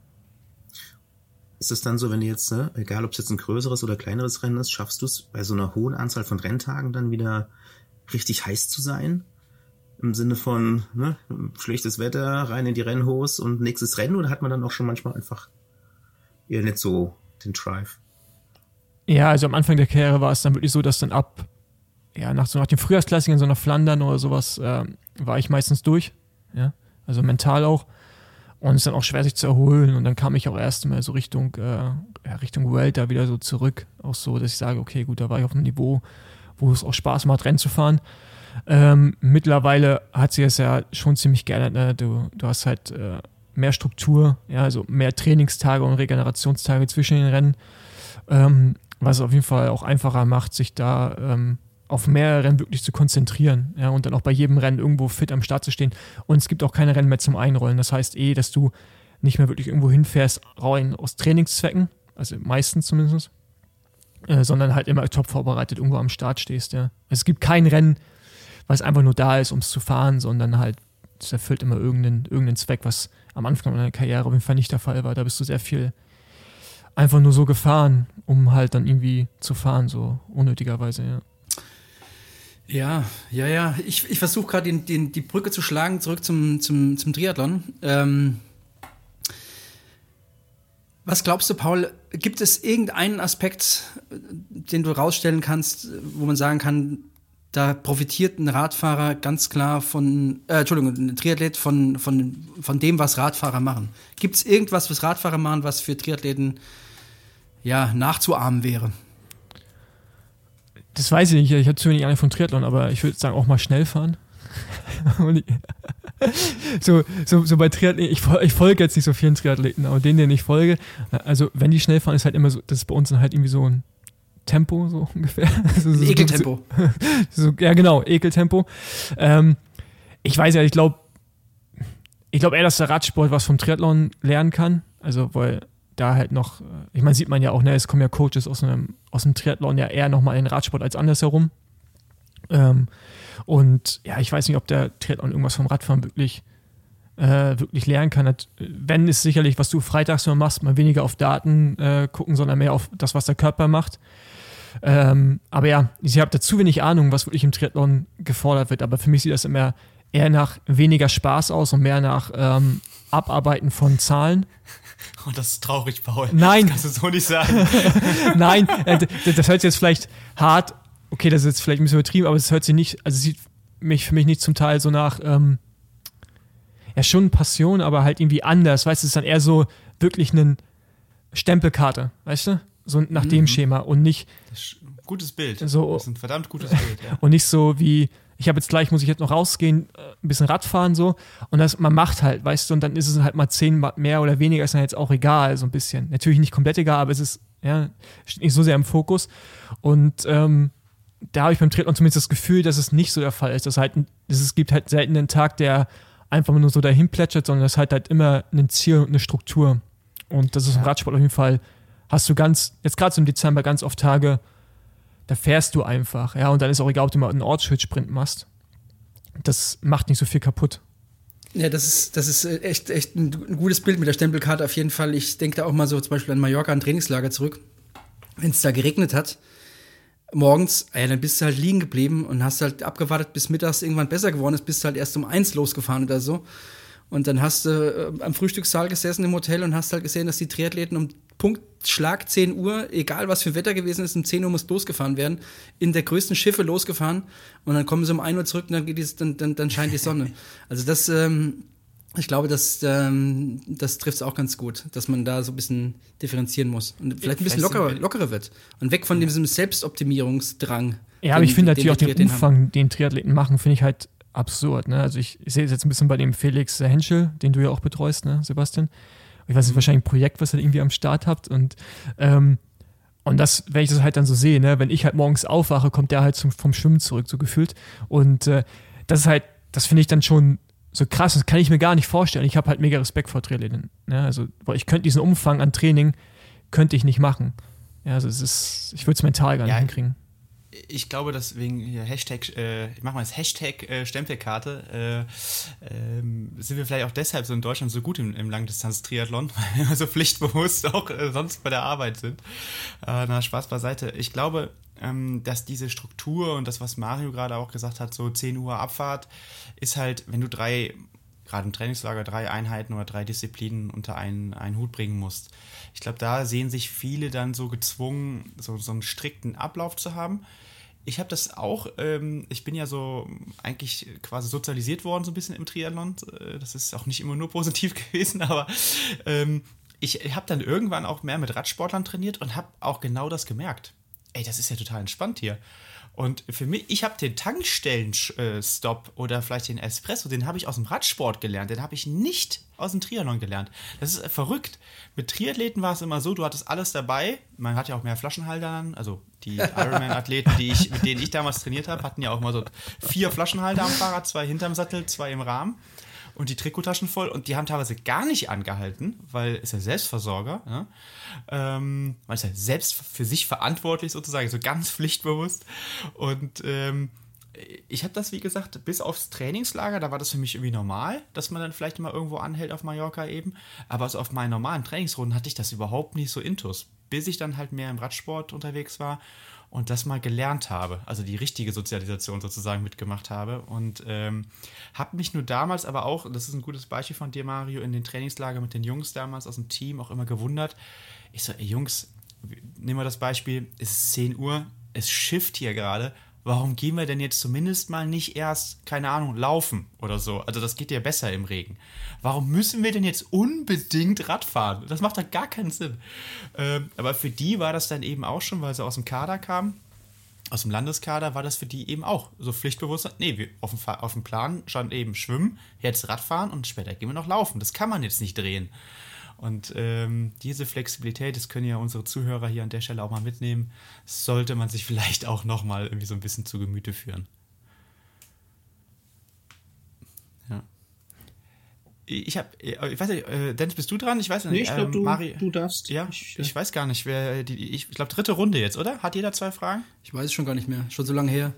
Ist es dann so, wenn du jetzt, ne, egal ob es jetzt ein größeres oder kleineres Rennen ist, schaffst du es bei so einer hohen Anzahl von Renntagen dann wieder richtig heiß zu sein? Im Sinne von, ne, schlechtes Wetter, rein in die Rennhose und nächstes Rennen, oder hat man dann auch schon manchmal einfach eher nicht so den Drive? Ja, also am Anfang der Karriere war es dann wirklich so, dass dann ab, ja, nach so nach den Frühjahrsklassikern, so nach Flandern oder sowas, äh, war ich meistens durch, ja, also mental auch. Und es ist dann auch schwer, sich zu erholen. Und dann kam ich auch erst mal so Richtung, äh, ja, Richtung World da wieder so zurück. Auch so, dass ich sage, okay, gut, da war ich auf einem Niveau, wo es auch Spaß macht, Rennen zu fahren. Ähm, mittlerweile hat sich das ja schon ziemlich geändert. Ne? Du, du hast halt äh, mehr Struktur, ja, also mehr Trainingstage und Regenerationstage zwischen den Rennen. Ähm, was es auf jeden Fall auch einfacher macht, sich da ähm, auf mehrere Rennen wirklich zu konzentrieren, ja, und dann auch bei jedem Rennen irgendwo fit am Start zu stehen. Und es gibt auch keine Rennen mehr zum Einrollen. Das heißt eh, dass du nicht mehr wirklich irgendwo hinfährst, rein aus Trainingszwecken, also meistens zumindest, äh, sondern halt immer top vorbereitet irgendwo am Start stehst, ja. Es gibt kein Rennen, was einfach nur da ist, um es zu fahren, sondern halt, es erfüllt immer irgendeinen, irgendeinen Zweck, was am Anfang meiner Karriere auf jeden Fall nicht der Fall war. Da bist du sehr viel einfach nur so gefahren, um halt dann irgendwie zu fahren, so unnötigerweise, ja. Ja, ja, ja. Ich, ich versuche gerade den, den, die Brücke zu schlagen, zurück zum, zum, zum Triathlon. Ähm, was glaubst du, Paul, gibt es irgendeinen Aspekt, den du rausstellen kannst, wo man sagen kann, da profitiert ein Radfahrer ganz klar von, äh, Entschuldigung, ein Triathlet von, von, von dem, was Radfahrer machen? Gibt es irgendwas, was Radfahrer machen, was für Triathleten ja, nachzuahmen wäre? Das weiß ich nicht, ich habe zu wenig Ahnung von Triathlon, aber ich würde sagen, auch mal schnell fahren. so, so, so bei Triathleten, ich, ich folge jetzt nicht so vielen Triathleten, aber denen, denen ich folge, also wenn die schnell fahren, ist halt immer so, das ist bei uns dann halt irgendwie so ein Tempo, so ungefähr. so, so, Ekeltempo. So, so, ja, genau, Ekeltempo. Ähm, ich weiß ja, ich glaube, ich glaube eher, dass der Radsport was vom Triathlon lernen kann, also weil da halt noch, ich meine, sieht man ja auch, ne, es kommen ja Coaches aus einem, aus dem Triathlon ja eher nochmal in den Radsport als andersherum. Ähm, und ja, ich weiß nicht, ob der Triathlon irgendwas vom Radfahren wirklich, äh, wirklich lernen kann. Wenn, ist sicherlich, was du freitags mal machst, mal weniger auf Daten äh, gucken, sondern mehr auf das, was der Körper macht. Ähm, aber ja, ich habe da zu wenig Ahnung, was wirklich im Triathlon gefordert wird. Aber für mich sieht das immer eher nach weniger Spaß aus und mehr nach ähm, Abarbeiten von Zahlen. Oh, das ist traurig, Paul. Nein. Das kannst du so nicht sagen. Nein, äh, das hört sich jetzt vielleicht hart, okay, das ist jetzt vielleicht ein bisschen übertrieben, aber es hört sich nicht, also sieht mich für mich nicht zum Teil so nach, ähm, ja schon Passion, aber halt irgendwie anders, weißt du, es ist dann eher so wirklich ein Stempelkarte, weißt du? So nach mhm. dem Schema und nicht. Das ist ein gutes Bild. So, das ist ein verdammt gutes Bild. Ja. Und nicht so wie, ich habe jetzt gleich, muss ich jetzt noch rausgehen, ein bisschen Radfahren so. Und das, man macht halt, weißt du, und dann ist es halt mal zehn Watt mehr oder weniger, ist dann jetzt auch egal, so ein bisschen. Natürlich nicht komplett egal, aber es ist, ja, steht nicht so sehr im Fokus. Und ähm, da habe ich beim Triathlon zumindest das Gefühl, dass es nicht so der Fall ist. Dass halt, dass es gibt halt selten einen Tag, der einfach nur so dahin plätschert, sondern es hat halt immer ein Ziel und eine Struktur. Und das ist im Radsport auf jeden Fall, hast du ganz, jetzt gerade so im Dezember ganz oft Tage, da fährst du einfach, ja, und dann ist auch egal, ob du mal einen Ortsschildsprint machst. Das macht nicht so viel kaputt. Ja, das ist, das ist echt, echt ein, ein gutes Bild mit der Stempelkarte auf jeden Fall. Ich denke da auch mal so zum Beispiel an Mallorca, ein Trainingslager zurück. Wenn es da geregnet hat, morgens, ja, dann bist du halt liegen geblieben und hast halt abgewartet, bis mittags irgendwann besser geworden ist, bist du halt erst um eins losgefahren oder so. Und dann hast du äh, am Frühstückssaal gesessen im Hotel und hast halt gesehen, dass die Triathleten um Punkt Schlag zehn Uhr, egal was für Wetter gewesen ist, um zehn Uhr muss losgefahren werden, in der größten Schiffe losgefahren und dann kommen sie um ein Uhr zurück und dann, geht die, dann, dann, dann scheint die Sonne. Also das, ähm, ich glaube, das, ähm, das trifft es auch ganz gut, dass man da so ein bisschen differenzieren muss und vielleicht ein bisschen lockerer, lockerer wird und weg von diesem Selbstoptimierungsdrang. Ja, aber ich finde natürlich auch den Umfang, haben. den Triathleten machen, finde ich halt absurd. Ne? Also ich, ich sehe es jetzt ein bisschen bei dem Felix Henschel, den du ja auch betreust, ne, Sebastian. Ich weiß nicht, wahrscheinlich ein Projekt, was ihr irgendwie am Start habt und ähm, und das, wenn ich das halt dann so sehe, ne, wenn ich halt morgens aufwache, kommt der halt zum, vom Schwimmen zurück, so gefühlt und äh, das ist halt, das finde ich dann schon so krass, das kann ich mir gar nicht vorstellen. Ich habe halt mega Respekt vor Triathleten, ne, also weil ich könnte diesen Umfang an Training, könnte ich nicht machen. Ja, also es ist, ich würde es mental gar nicht ja, hinkriegen. Ich glaube, deswegen hier Hashtag, äh, ich mache mal das Hashtag äh, Stempelkarte, äh, äh, sind wir vielleicht auch deshalb so in Deutschland so gut im, im Langdistanz-Triathlon, weil wir so pflichtbewusst auch äh, sonst bei der Arbeit sind. Äh, na, Spaß beiseite. Ich glaube, ähm, dass diese Struktur und das, was Mario gerade auch gesagt hat, so zehn Uhr Abfahrt, ist halt, wenn du drei, gerade im Trainingslager, drei Einheiten oder drei Disziplinen unter einen, einen Hut bringen musst. Ich glaube, da sehen sich viele dann so gezwungen, so, so einen strikten Ablauf zu haben. Ich habe das auch, ähm, ich bin ja so eigentlich quasi sozialisiert worden, so ein bisschen im Triathlon. Das ist auch nicht immer nur positiv gewesen, aber ähm, ich habe dann irgendwann auch mehr mit Radsportlern trainiert und habe auch genau das gemerkt. Ey, das ist ja total entspannt hier. Und für mich, ich habe den Tankstellen-Stop oder vielleicht den Espresso, den habe ich aus dem Radsport gelernt, den habe ich nicht aus dem Triathlon gelernt. Das ist verrückt. Mit Triathleten war es immer so, du hattest alles dabei. Man hat ja auch mehr Flaschenhalter dann. Also die Ironman-Athleten, die ich, mit denen ich damals trainiert habe, hatten ja auch mal so vier Flaschenhalter am Fahrrad, zwei hinterm Sattel, zwei im Rahmen. Und die Trikottaschen voll und die haben teilweise gar nicht angehalten, weil ist ja Selbstversorger, ne? ähm, man ist ja selbst für sich verantwortlich sozusagen, so ganz pflichtbewusst und ähm, ich habe das, wie gesagt, bis aufs Trainingslager, da war das für mich irgendwie normal, dass man dann vielleicht mal irgendwo anhält auf Mallorca eben, aber also auf meinen normalen Trainingsrunden hatte ich das überhaupt nicht so intus, bis ich dann halt mehr im Radsport unterwegs war und das mal gelernt habe, also die richtige Sozialisation sozusagen mitgemacht habe und ähm, habe mich nur damals aber auch, das ist ein gutes Beispiel von dir, Mario, in den Trainingslager mit den Jungs damals aus dem Team auch immer gewundert. Ich so, ey Jungs, nehmen wir das Beispiel, es ist zehn Uhr, es schifft hier gerade, warum gehen wir denn jetzt zumindest mal nicht erst, keine Ahnung, laufen oder so? Also das geht ja besser im Regen. Warum müssen wir denn jetzt unbedingt Rad fahren? Das macht doch gar keinen Sinn. Ähm, aber für die war das dann eben auch schon, weil sie aus dem Kader kamen, aus dem Landeskader, war das für die eben auch so pflichtbewusst. Nee, wir, auf, dem, auf dem Plan stand eben Schwimmen, jetzt Radfahren und später gehen wir noch laufen. Das kann man jetzt nicht drehen. Und ähm, diese Flexibilität, das können ja unsere Zuhörer hier an der Stelle auch mal mitnehmen, sollte man sich vielleicht auch nochmal irgendwie so ein bisschen zu Gemüte führen. Ja. Ich habe, ich weiß nicht, äh, Dennis, bist du dran? Ich weiß nicht. Nee, ich glaube, ähm, du, Mari, du darfst. Ja, ich, ich weiß gar nicht, wer die, ich, ich glaube, dritte Runde jetzt, oder? Hat jeder zwei Fragen? Ich weiß es schon gar nicht mehr, schon so lange her.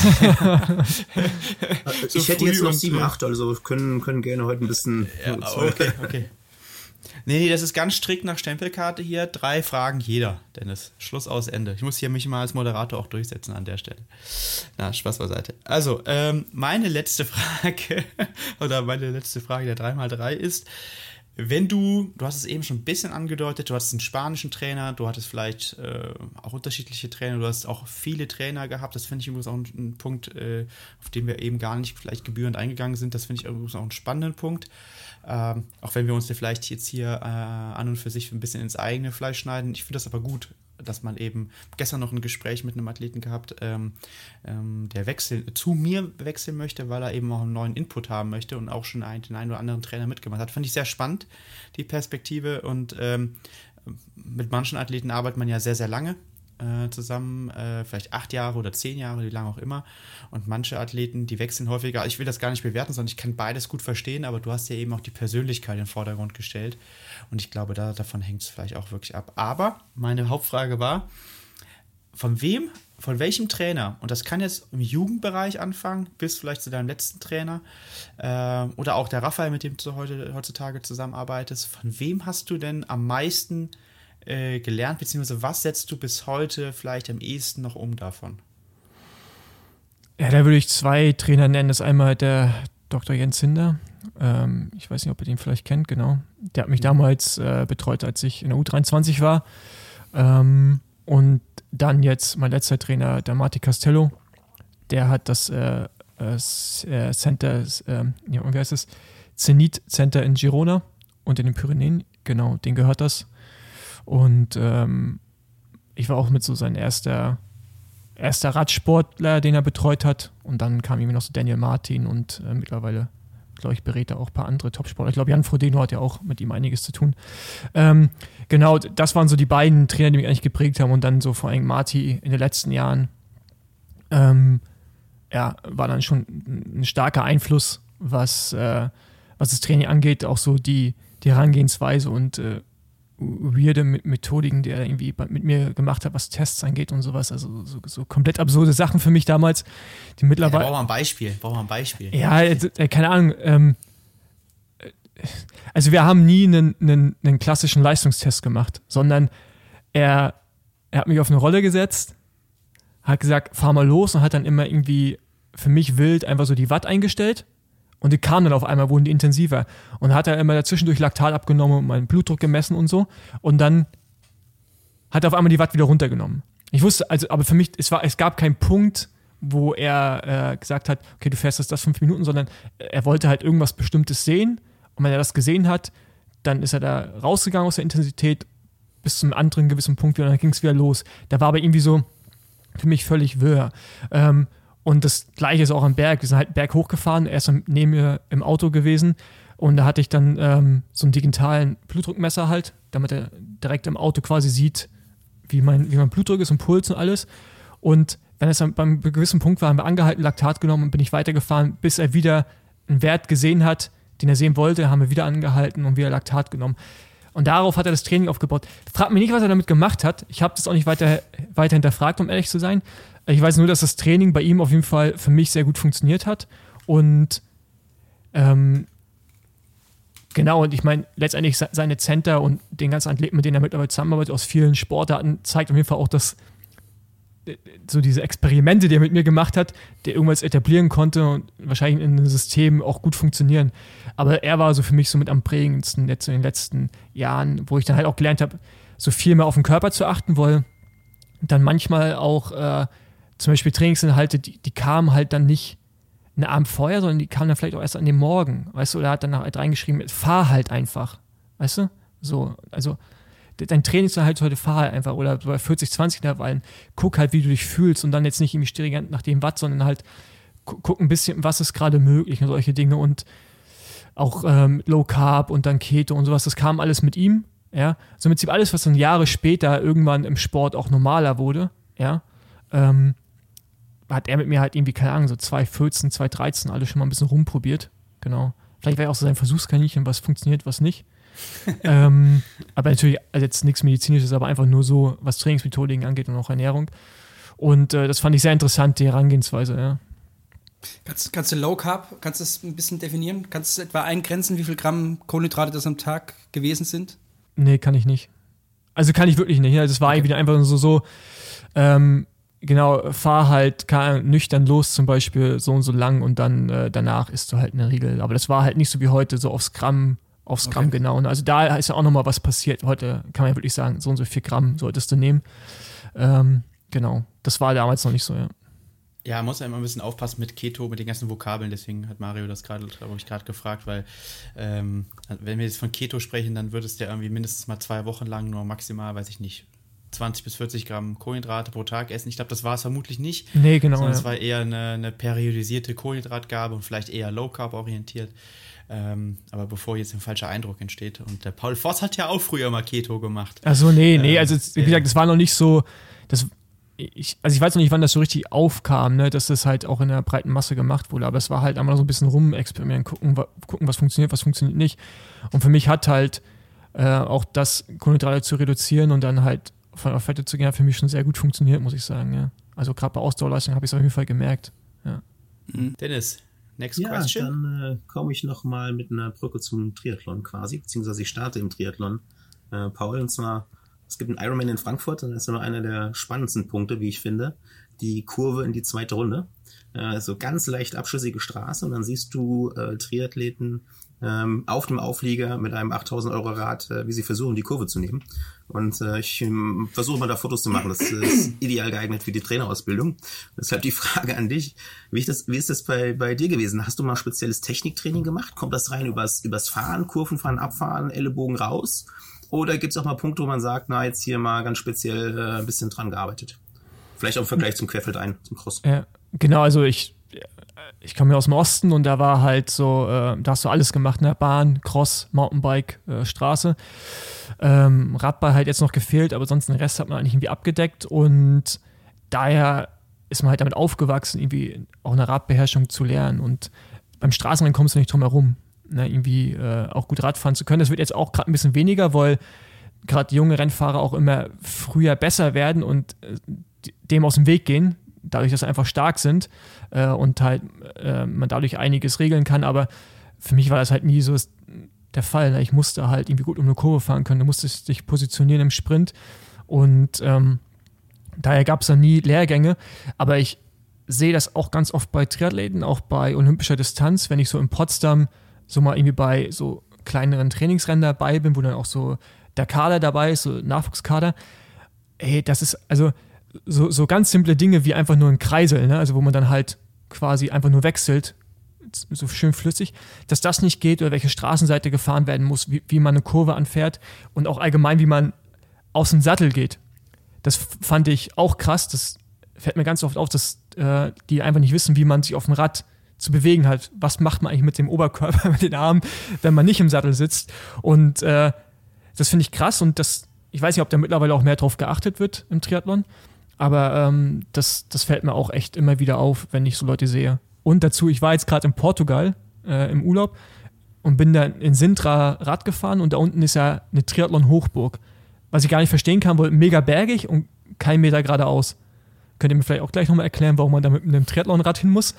so ich hätte jetzt noch sieben, acht, also können, können gerne heute ein bisschen. Ja, okay, okay. Nee, nee, das ist ganz strikt nach Stempelkarte hier. Drei Fragen jeder, Dennis. Schluss aus Ende. Ich muss hier mich mal als Moderator auch durchsetzen an der Stelle. Na, Spaß beiseite. Also, ähm, meine letzte Frage, oder meine letzte Frage der drei mal drei ist, Wenn du, du hast es eben schon ein bisschen angedeutet, du hattest einen spanischen Trainer, du hattest vielleicht äh, auch unterschiedliche Trainer, du hast auch viele Trainer gehabt, das finde ich übrigens auch ein, ein Punkt, äh, auf den wir eben gar nicht vielleicht gebührend eingegangen sind, das finde ich übrigens auch einen spannenden Punkt, ähm, auch wenn wir uns da vielleicht jetzt hier äh, an und für sich ein bisschen ins eigene Fleisch schneiden, ich finde das aber gut, dass man eben, gestern noch ein Gespräch mit einem Athleten gehabt, ähm, ähm, der wechsel, zu mir wechseln möchte, weil er eben auch einen neuen Input haben möchte und auch schon einen, den einen oder anderen Trainer mitgemacht hat. Fand ich sehr spannend, die Perspektive, und ähm, mit manchen Athleten arbeitet man ja sehr, sehr lange äh, zusammen, äh, vielleicht acht Jahre oder zehn Jahre, wie lange auch immer, und manche Athleten, die wechseln häufiger, ich will das gar nicht bewerten, sondern ich kann beides gut verstehen, aber du hast ja eben auch die Persönlichkeit in den Vordergrund gestellt. Und ich glaube, da, davon hängt es vielleicht auch wirklich ab. Aber meine Hauptfrage war, von wem, von welchem Trainer, und das kann jetzt im Jugendbereich anfangen, bis vielleicht zu deinem letzten Trainer, äh, oder auch der Raphael, mit dem du heute, heutzutage zusammenarbeitest, von wem hast du denn am meisten äh, gelernt, beziehungsweise was setzt du bis heute vielleicht am ehesten noch um davon? Ja, da würde ich zwei Trainer nennen. Das ist einmal der Doktor Jens Hinder. Ähm, ich weiß nicht, ob ihr den vielleicht kennt, genau. Der hat mich damals äh, betreut, als ich in der U dreiundzwanzig war. Ähm, und dann jetzt mein letzter Trainer, der Marti Castello. Der hat das äh, äh, Center, äh, ja, wie heißt es? Zenit Center in Girona und in den Pyrenäen. Genau, den gehört das. Und ähm, ich war auch mit so sein erster erster Radsportler, den er betreut hat. Und dann kam irgendwie noch so Daniel Martin und äh, mittlerweile, glaube ich, berät er auch ein paar andere Topsportler. Ich glaube, Jan Frodeno hat ja auch mit ihm einiges zu tun. Ähm, genau, das waren so die beiden Trainer, die mich eigentlich geprägt haben. Und dann so vor allem Marti in den letzten Jahren. Ähm, ja, war dann schon ein starker Einfluss, was, äh, was das Training angeht. Auch so die, die Herangehensweise und äh, weirde Methodiken, die er irgendwie mit mir gemacht hat, was Tests angeht und sowas. Also so, so komplett absurde Sachen für mich damals, die mittlerweile... Ja, brauchen wir ein Beispiel, brauchen wir ein Beispiel. Ja, äh, keine Ahnung. Ähm, also wir haben nie einen, einen, einen klassischen Leistungstest gemacht, sondern er, er hat mich auf eine Rolle gesetzt, hat gesagt, fahr mal los, und hat dann immer irgendwie für mich wild einfach so die Watt eingestellt. Und die kamen dann auf einmal, wurden die intensiver. Und dann hat er immer dazwischendurch Laktat abgenommen und meinen Blutdruck gemessen und so. Und dann hat er auf einmal die Watt wieder runtergenommen. Ich wusste, also, aber für mich, es war, es gab keinen Punkt, wo er äh, gesagt hat, okay, du fährst jetzt das fünf Minuten, sondern er wollte halt irgendwas Bestimmtes sehen. Und wenn er das gesehen hat, dann ist er da rausgegangen aus der Intensität bis zum anderen gewissen Punkt wieder, und dann ging es wieder los. Da war aber irgendwie so für mich völlig wirr. Ähm, Und das Gleiche ist auch am Berg. Wir sind halt einen Berg hochgefahren, er ist neben mir im Auto gewesen, und da hatte ich dann ähm, so einen digitalen Blutdruckmesser halt, damit er direkt im Auto quasi sieht, wie mein, wie mein Blutdruck ist und Puls und alles. Und wenn es dann beim gewissen Punkt war, haben wir angehalten, Laktat genommen und bin ich weitergefahren, bis er wieder einen Wert gesehen hat, den er sehen wollte, haben wir wieder angehalten und wieder Laktat genommen. Und darauf hat er das Training aufgebaut. Fragt mich nicht, was er damit gemacht hat. Ich habe das auch nicht weiter, weiter hinterfragt, um ehrlich zu sein. Ich weiß nur, dass das Training bei ihm auf jeden Fall für mich sehr gut funktioniert hat. Und ähm, genau, und ich meine, letztendlich seine Center und den ganzen Athleten, mit denen er mittlerweile zusammenarbeitet, aus vielen Sportarten, zeigt auf jeden Fall auch, dass so diese Experimente, die er mit mir gemacht hat, der irgendwas etablieren konnte und wahrscheinlich in einem System auch gut funktionieren. Aber er war so für mich so mit am prägendsten jetzt in den letzten Jahren, wo ich dann halt auch gelernt habe, so viel mehr auf den Körper zu achten, weil dann manchmal auch äh, zum Beispiel Trainingsinhalte, die, die kamen halt dann nicht einen Abend vorher, sondern die kamen dann vielleicht auch erst an dem Morgen, weißt du, oder er hat dann halt reingeschrieben, fahr halt einfach, weißt du, so, also dein Trainingsinhalt heute, fahr halt einfach, oder bei vierzig zwanzig Intervallen, guck halt, wie du dich fühlst, und dann jetzt nicht irgendwie stringent nach dem Watt, sondern halt gu- guck ein bisschen, was ist gerade möglich und solche Dinge, und auch ähm, Low Carb und dann Keto und sowas, das kam alles mit ihm, ja, so im Prinzip alles, was dann Jahre später irgendwann im Sport auch normaler wurde, ja, ähm, hat er mit mir halt irgendwie, keine Ahnung, so zwanzig vierzehn, zwanzig dreizehn alles schon mal ein bisschen rumprobiert, genau. Vielleicht war ja auch so sein Versuchskaninchen, was funktioniert, was nicht. ähm, aber natürlich, also jetzt nichts Medizinisches, aber einfach nur so, was Trainingsmethodiken angeht und auch Ernährung. Und äh, das fand ich sehr interessant, die Herangehensweise, ja. Kannst, kannst du Low Carb, kannst du das ein bisschen definieren? Kannst du etwa eingrenzen, wie viel Gramm Kohlenhydrate das am Tag gewesen sind? Nee, kann ich nicht. Also kann ich wirklich nicht. Also es war okay. Irgendwie einfach so, so ähm, genau, fahr halt kann, nüchtern los zum Beispiel so und so lang, und dann äh, danach isst du halt eine Riegel. Aber das war halt nicht so wie heute, so aufs Gramm aufs Gramm okay. genau. Also da ist ja auch nochmal was passiert. Heute kann man ja wirklich sagen, so und so vier Gramm solltest du nehmen. Ähm, genau, das war damals noch nicht so, ja. Ja, man muss ja immer ein bisschen aufpassen mit Keto, mit den ganzen Vokabeln, deswegen hat Mario das gerade, glaube ich, gerade gefragt, weil ähm, wenn wir jetzt von Keto sprechen, dann wird es ja irgendwie mindestens mal zwei Wochen lang nur maximal, weiß ich nicht, zwanzig bis vierzig Gramm Kohlenhydrate pro Tag essen. Ich glaube, das war es vermutlich nicht. Nee, genau. Sondern ja. es war eher eine, eine periodisierte Kohlenhydratgabe und vielleicht eher Low-Carb orientiert. Ähm, aber bevor jetzt ein falscher Eindruck entsteht. Und der Paul Voss hat ja auch früher mal Keto gemacht. Also nee, nee, also wie ähm, gesagt, das war noch nicht so, das Ich, also ich weiß noch nicht, wann das so richtig aufkam, ne, dass das halt auch in der breiten Masse gemacht wurde, aber es war halt einmal so ein bisschen rumexperimentieren, gucken, wa- gucken, was funktioniert, was funktioniert nicht. Und für mich hat halt äh, auch das Kohlenhydrate zu reduzieren und dann halt von auf Fette zu gehen, hat für mich schon sehr gut funktioniert, muss ich sagen, ja. Also gerade bei Ausdauerleistung habe ich es auf jeden Fall gemerkt, ja. Dennis, next ja, question. dann äh, komme ich nochmal mit einer Brücke zum Triathlon quasi, beziehungsweise ich starte im Triathlon, äh, Paul, und zwar es gibt einen Ironman in Frankfurt, das ist immer einer der spannendsten Punkte, wie ich finde, die Kurve in die zweite Runde. Äh, so ganz leicht abschüssige Straße und dann siehst du äh, Triathleten ähm, auf dem Auflieger mit einem achttausend Euro Rad, äh, wie sie versuchen, die Kurve zu nehmen. Und äh, ich ähm, versuche mal da Fotos zu machen. Das ist ideal geeignet für die Trainerausbildung. Deshalb die Frage an dich, wie, ich das, wie ist das bei, bei dir gewesen? Hast du mal spezielles Techniktraining gemacht? Kommt das rein übers, übers Fahren, Kurvenfahren, Abfahren, Ellenbogen raus? Oder gibt es auch mal Punkte, wo man sagt, na, jetzt hier mal ganz speziell äh, ein bisschen dran gearbeitet? Vielleicht auch im Vergleich zum Querfeldein, zum Cross. Ja, genau, also ich, ich komme ja aus dem Osten und da war halt so, äh, da hast du alles gemacht, ne? Bahn, Cross, Mountainbike, äh, Straße. Ähm, Radball halt jetzt noch gefehlt, aber sonst den Rest hat man eigentlich irgendwie abgedeckt und daher ist man halt damit aufgewachsen, irgendwie auch eine Radbeherrschung zu lernen und beim Straßenrennen kommst du nicht drum herum. Ne, irgendwie äh, auch gut Radfahren zu können. Das wird jetzt auch gerade ein bisschen weniger, weil gerade junge Rennfahrer auch immer früher besser werden und äh, dem aus dem Weg gehen, dadurch, dass sie einfach stark sind äh, und halt äh, man dadurch einiges regeln kann. Aber für mich war das halt nie so der Fall. Ne? Ich musste halt irgendwie gut um eine Kurve fahren können, du musstest dich positionieren im Sprint und ähm, daher gab es da nie Lehrgänge. Aber ich sehe das auch ganz oft bei Triathleten, auch bei olympischer Distanz, wenn ich so in Potsdam so mal irgendwie bei so kleineren Trainingsrennen dabei bin, wo dann auch so der Kader dabei ist, so Nachwuchskader. Ey, das ist also so, so ganz simple Dinge wie einfach nur ein Kreisel, ne? Also wo man dann halt quasi einfach nur wechselt, so schön flüssig, dass das nicht geht oder welche Straßenseite gefahren werden muss, wie, wie man eine Kurve anfährt und auch allgemein, wie man aus dem Sattel geht. Das fand ich auch krass, das fällt mir ganz oft auf, dass äh, die einfach nicht wissen, wie man sich auf dem Rad zu bewegen hat. Was macht man eigentlich mit dem Oberkörper, mit den Armen, wenn man nicht im Sattel sitzt? Und äh, das finde ich krass und das, ich weiß nicht, ob da mittlerweile auch mehr drauf geachtet wird im Triathlon, aber ähm, das, das fällt mir auch echt immer wieder auf, wenn ich so Leute sehe. Und dazu, ich war jetzt gerade in Portugal äh, im Urlaub und bin da in Sintra Rad gefahren und da unten ist ja eine Triathlon-Hochburg. Was ich gar nicht verstehen kann, weil mega bergig und kein Meter geradeaus. Könnt ihr mir vielleicht auch gleich nochmal erklären, warum man da mit einem Triathlonrad hin muss?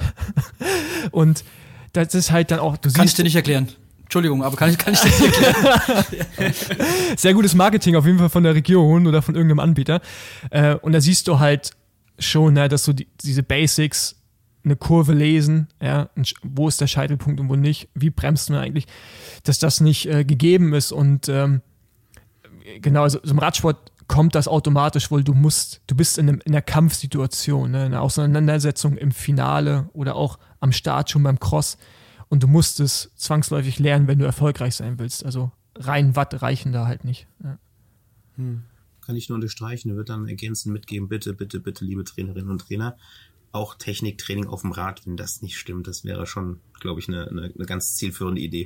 Und das ist halt dann auch... Du kann ich dir nicht erklären. Entschuldigung, aber kann ich, kann ich dir nicht erklären. Sehr gutes Marketing auf jeden Fall von der Region oder von irgendeinem Anbieter. Und da siehst du halt schon, dass so die, diese Basics, eine Kurve lesen, ja, wo ist der Scheitelpunkt und wo nicht, wie bremst man eigentlich, dass das nicht äh, gegeben ist. Und ähm, genau, also so im Radsport kommt das automatisch wohl, du musst, du bist in, einem, in einer Kampfsituation, ne, in einer Auseinandersetzung im Finale oder auch am Start schon beim Cross und du musst es zwangsläufig lernen, wenn du erfolgreich sein willst. Also rein Watt reichen da halt nicht. Ja. Hm. Kann ich nur unterstreichen, er wird dann ergänzend mitgeben, bitte, bitte, bitte, liebe Trainerinnen und Trainer, auch Techniktraining auf dem Rad, wenn das nicht stimmt, das wäre schon, glaube ich, eine, eine, eine ganz zielführende Idee.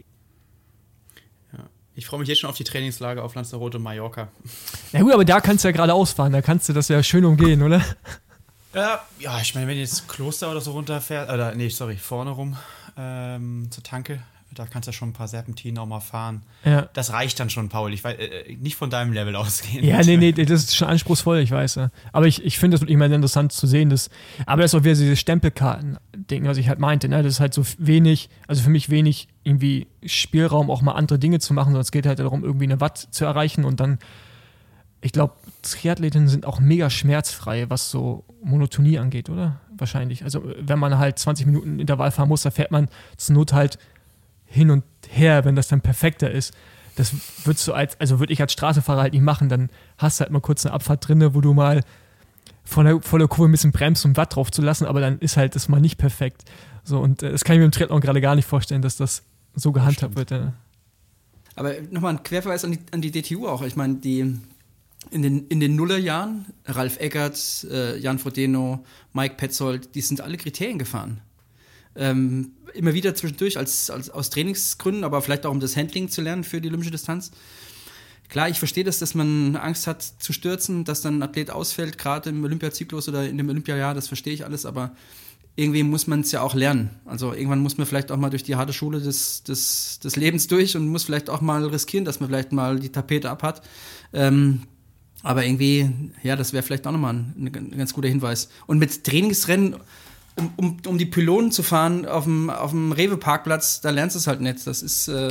Ich freue mich jetzt schon auf die Trainingslager auf Lanzarote und Mallorca. Na gut, aber da kannst du ja gerade ausfahren, da kannst du das ja schön umgehen, oder? Ja, ja, ich meine, wenn jetzt Kloster oder so runterfährt, oder nee, sorry, vorne rum ähm, zur Tanke, da kannst du ja schon ein paar Serpentinen auch mal fahren. Ja. Das reicht dann schon, Paul. Ich weiß, äh, nicht von deinem Level ausgehen. Ja, nee, nee, das ist schon anspruchsvoll, ich weiß. Ja. Aber ich, ich finde das wirklich immer sehr interessant zu sehen. Dass, aber das ist auch wieder diese Stempelkarten-Ding, was ich halt meinte. Ne? Das ist halt so wenig, also für mich wenig irgendwie Spielraum, auch mal andere Dinge zu machen, sondern es geht halt darum, irgendwie eine Watt zu erreichen und dann, ich glaube, Triathletinnen sind auch mega schmerzfrei, was so Monotonie angeht, oder? Wahrscheinlich. Also wenn man halt zwanzig Minuten Intervall fahren muss, da fährt man zur Not halt hin und her, wenn das dann perfekter ist, das würdest du als, also würde ich als Straßenfahrer halt nicht machen, dann hast du halt mal kurz eine Abfahrt drin, wo du mal von der, von der Kurve ein bisschen bremst, um Watt drauf zu lassen, aber dann ist halt das mal nicht perfekt. So, und äh, das kann ich mir im Triathlon gerade gar nicht vorstellen, dass das so gehandhabt wird. Ja. Aber nochmal ein Querverweis an die, an die D T U auch. Ich meine, die in den, in den Nullerjahren, Ralf Eggert, äh, Jan Frodeno, Mike Petzold, die sind alle Kriterien gefahren. Ähm, immer wieder zwischendurch als, als, aus Trainingsgründen, aber vielleicht auch um das Handling zu lernen für die olympische Distanz. Klar, ich verstehe das, dass man Angst hat zu stürzen, dass dann ein Athlet ausfällt, gerade im Olympiazyklus oder in dem Olympiajahr, das verstehe ich alles, aber irgendwie muss man es ja auch lernen. Also irgendwann muss man vielleicht auch mal durch die harte Schule des, des, des Lebens durch und muss vielleicht auch mal riskieren, dass man vielleicht mal die Tapete abhat. Ähm, aber irgendwie, ja, das wäre vielleicht auch nochmal ein, ein ganz guter Hinweis. Und mit Trainingsrennen, um, um, um die Pylonen zu fahren auf dem, auf dem Rewe-Parkplatz, da lernst du es halt nicht. Das ist, äh,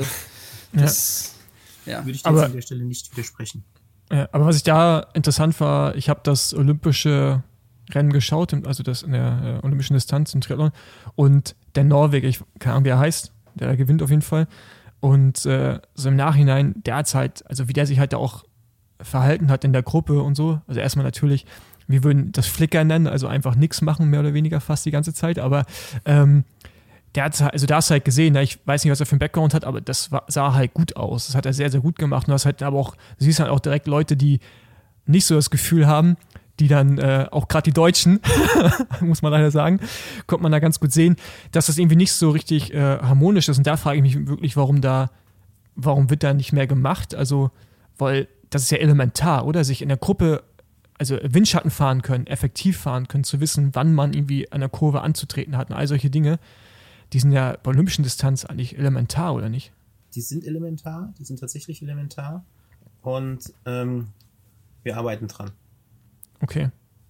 das, ja. ja. Würde ich dir aber, jetzt an der Stelle nicht widersprechen. Ja, aber was ich da interessant war, ich habe das olympische Rennen geschaut, also das in der äh, olympischen Distanz im Triathlon, und der Norweger, ich keine Ahnung, wie er heißt, der gewinnt auf jeden Fall, und äh, so im Nachhinein, der hat halt, also wie der sich halt da auch verhalten hat in der Gruppe und so, also erstmal natürlich, wir würden das Flicker nennen, also einfach nichts machen, mehr oder weniger fast die ganze Zeit, aber ähm, der hat, also da hast du halt gesehen, ne, ich weiß nicht, was er für einen Background hat, aber das war, sah halt gut aus, das hat er sehr, sehr gut gemacht, und du hast halt aber auch, du siehst halt auch direkt Leute, die nicht so das Gefühl haben, die dann äh, auch gerade die Deutschen, muss man leider sagen, kommt man da ganz gut sehen, dass das irgendwie nicht so richtig äh, harmonisch ist. Und da frage ich mich wirklich, warum da, warum wird da nicht mehr gemacht? Also, weil das ist ja elementar, oder? Sich in der Gruppe, also Windschatten fahren können, effektiv fahren können, zu wissen, wann man irgendwie an der Kurve anzutreten hat und all solche Dinge, die sind ja bei olympischen Distanz eigentlich elementar, oder nicht? Die sind elementar, die sind tatsächlich elementar, und ähm, wir arbeiten dran. Okay.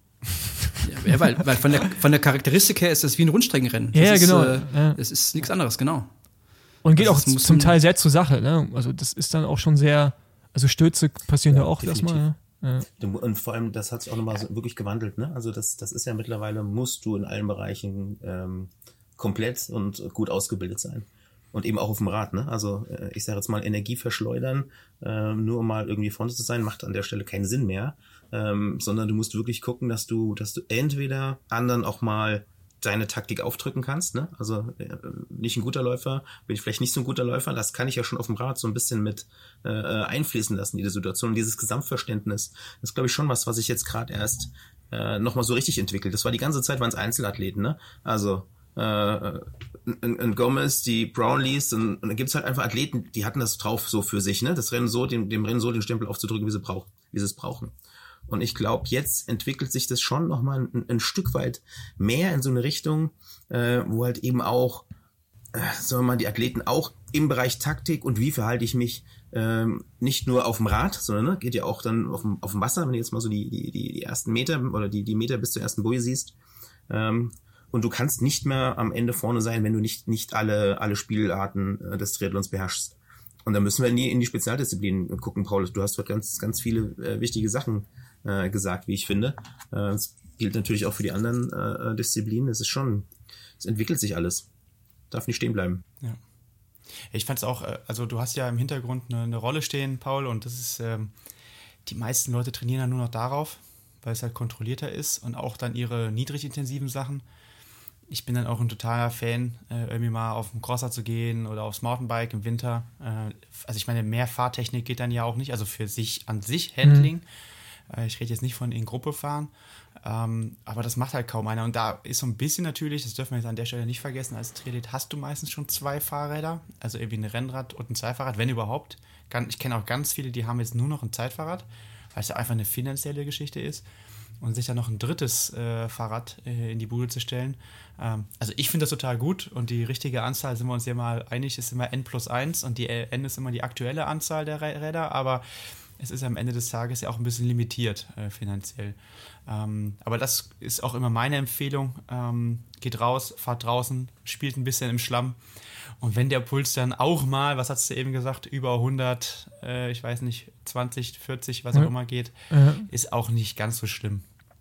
Ja, weil, weil von, der, von der Charakteristik her ist das wie ein Rundstreckenrennen. Das ja, ist, genau. Äh, ja. Das ist nichts anderes, genau. Und geht also auch zum Teil sehr zur Sache. Ne? Also das ist dann auch schon sehr, also Stürze passieren ja, ja auch erstmal. Ja. Und vor allem, das hat sich auch nochmal so wirklich gewandelt. Ne? Also das, das ist ja mittlerweile, musst du in allen Bereichen ähm, komplett und gut ausgebildet sein. Und eben auch auf dem Rad, ne? Also äh, ich sage jetzt mal, Energie verschleudern, äh, nur um mal irgendwie vorne zu sein, macht an der Stelle keinen Sinn mehr. Ähm, sondern du musst wirklich gucken, dass du, dass du entweder anderen auch mal deine Taktik aufdrücken kannst, ne? Also äh, nicht ein guter Läufer, bin ich vielleicht nicht so ein guter Läufer, das kann ich ja schon auf dem Rad so ein bisschen mit äh, einfließen lassen, diese Situation. Und dieses Gesamtverständnis, das ist, glaube ich, schon was, was sich jetzt gerade erst äh, nochmal so richtig entwickelt. Das war die ganze Zeit, waren es Einzelathleten, ne? Also äh, in, in Gomez, die Brownlees, und, und dann gibt's halt einfach Athleten, die hatten das drauf so für sich, ne? Das Rennen so, dem, dem Rennen so den Stempel aufzudrücken, wie sie brauchen, wie sie es brauchen. Und ich glaube, jetzt entwickelt sich das schon nochmal ein, ein Stück weit mehr in so eine Richtung, äh, wo halt eben auch, äh, sagen wir mal, die Athleten auch im Bereich Taktik und wie verhalte ich mich, ähm, nicht nur auf dem Rad, sondern ne, geht ja auch dann auf dem, auf dem Wasser, wenn du jetzt mal so die, die, die, die ersten Meter oder die, die Meter bis zur ersten Boje siehst. Ähm, und du kannst nicht mehr am Ende vorne sein, wenn du nicht, nicht alle, alle Spielarten äh, des Triathlons beherrschst. Und da müssen wir in die, in die Spezialdisziplinen gucken, Paul. Du hast dort ganz, ganz viele äh, wichtige Sachen äh, gesagt, wie ich finde. Äh, das gilt natürlich auch für die anderen äh, Disziplinen. Es ist schon, es entwickelt sich alles. Darf nicht stehen bleiben. Ja. Ich fand es auch, also du hast ja im Hintergrund eine, eine Rolle stehen, Paul, und das ist, ähm, die meisten Leute trainieren dann nur noch darauf, weil es halt kontrollierter ist, und auch dann ihre niedrigintensiven Sachen. Ich bin dann auch ein totaler Fan, äh, irgendwie mal auf den Crosser zu gehen oder aufs Mountainbike im Winter. Äh, also ich meine, mehr Fahrtechnik geht dann ja auch nicht, also für sich an sich Handling. Mhm. Äh, ich rede jetzt nicht von in Gruppe fahren, ähm, aber das macht halt kaum einer. Und da ist so ein bisschen natürlich, das dürfen wir jetzt an der Stelle nicht vergessen, als Triathlet hast du meistens schon zwei Fahrräder, also irgendwie ein Rennrad und ein Zeitfahrrad, wenn überhaupt. Ich kenne auch ganz viele, die haben jetzt nur noch ein Zeitfahrrad, weil es ja einfach eine finanzielle Geschichte ist. Und sich dann noch ein drittes äh, Fahrrad äh, in die Bude zu stellen. Ähm, also ich finde das total gut, und die richtige Anzahl, sind wir uns ja mal einig, ist immer N plus eins, und die N ist immer die aktuelle Anzahl der Räder, aber es ist am Ende des Tages ja auch ein bisschen limitiert äh, finanziell. Ähm, aber das ist auch immer meine Empfehlung. Ähm, geht raus, fahrt draußen, spielt ein bisschen im Schlamm. Und wenn der Puls dann auch mal, was hast du eben gesagt, über hundert, äh, ich weiß nicht, zwanzig, vierzig, was auch ja. immer geht, ja. ist auch nicht ganz so schlimm.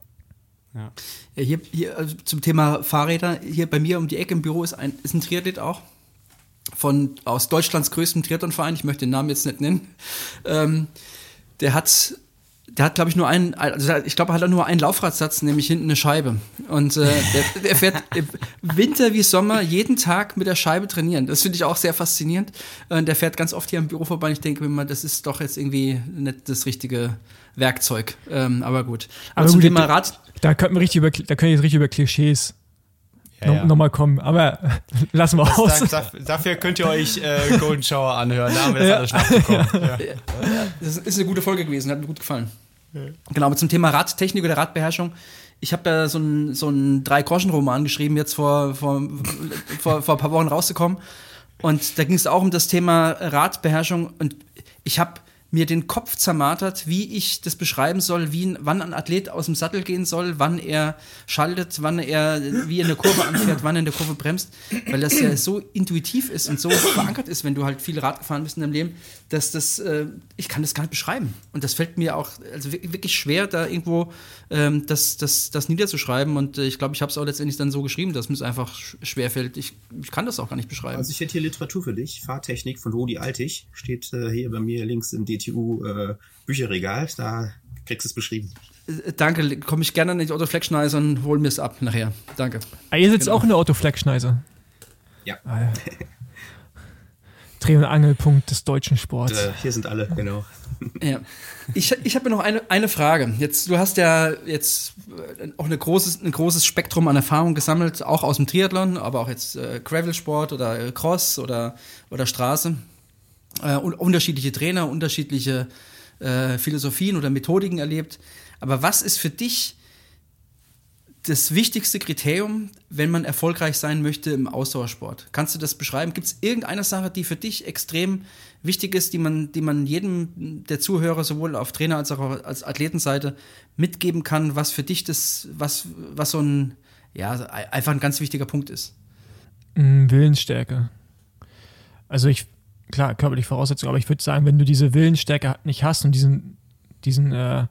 Ja. Ja, hier, hier also zum Thema Fahrräder, hier bei mir um die Ecke im Büro ist ein, ist ein Triathlet auch. von aus Deutschlands größtem Triathlonverein, ich möchte den Namen jetzt nicht nennen, ähm, der hat, der hat, glaube ich, nur einen, also ich glaube, er hat nur einen Laufradsatz, nämlich hinten eine Scheibe. Und äh, der, der fährt im Winter wie Sommer jeden Tag mit der Scheibe trainieren. Das finde ich auch sehr faszinierend. Und der fährt ganz oft hier am Büro vorbei. Und ich denke mir mal, das ist doch jetzt irgendwie nicht das richtige Werkzeug. Ähm, aber gut. Aber, aber zum gut, Thema Rad. Da könnten wir richtig über, da können wir jetzt richtig über Klischees Ja, no, ja. nochmal kommen, aber lassen wir das, aus. Da, dafür könnt ihr euch äh, Golden Shower anhören, da haben wir das ja. alles schon abbekommen. Ja. Ja. Das ist eine gute Folge gewesen, hat mir gut gefallen. Ja. Genau, aber zum Thema Radtechnik oder Radbeherrschung, ich habe ja so einen so einen Drei-Groschen-Roman geschrieben, jetzt vor, vor, vor, vor ein paar Wochen rausgekommen, und da ging es auch um das Thema Radbeherrschung, und ich habe mir den Kopf zermartert, wie ich das beschreiben soll, wie, wann ein Athlet aus dem Sattel gehen soll, wann er schaltet, wann er wie in der Kurve anfährt, wann er in der Kurve bremst, weil das ja so intuitiv ist und so verankert ist, wenn du halt viel Rad gefahren bist in deinem Leben, dass das, äh, ich kann das gar nicht beschreiben. Und das fällt mir auch also wirklich schwer, da irgendwo ähm, das, das, das niederzuschreiben, und äh, ich glaube, ich habe es auch letztendlich dann so geschrieben, dass mir es einfach schwer fällt. Ich, ich kann das auch gar nicht beschreiben. Also ich hätte hier Literatur für dich. Fahrtechnik von Rudi Altig steht äh, hier bei mir links im D T U äh, Bücherregal. Da kriegst du es beschrieben. Äh, danke, komme ich gerne in die Autoflex-Schneise und hol mir es ab nachher. Danke. Ah, ihr sitzt Genau. auch in der Autoflex-Schneise? Ja. Ah, ja. Dreh- und Angelpunkt des deutschen Sports. Äh, hier sind alle, genau. Ja. Ich, ich habe noch eine, eine Frage. Jetzt, du hast ja jetzt auch eine großes, ein großes Spektrum an Erfahrung gesammelt, auch aus dem Triathlon, aber auch jetzt äh, Gravelsport oder äh, Cross oder, oder Straße. Äh, un- unterschiedliche Trainer, unterschiedliche äh, Philosophien oder Methodiken erlebt. Aber was ist für dich das wichtigste Kriterium, wenn man erfolgreich sein möchte im Ausdauersport? Kannst du das beschreiben? Gibt es irgendeine Sache, die für dich extrem wichtig ist, die man, die man jedem der Zuhörer sowohl auf Trainer- als auch als Athletenseite mitgeben kann, was für dich das, was, was so ein, ja, einfach ein ganz wichtiger Punkt ist? Willensstärke. Also ich, klar, körperliche Voraussetzungen, aber ich würde sagen, wenn du diese Willensstärke nicht hast und diesen, diesen, äh,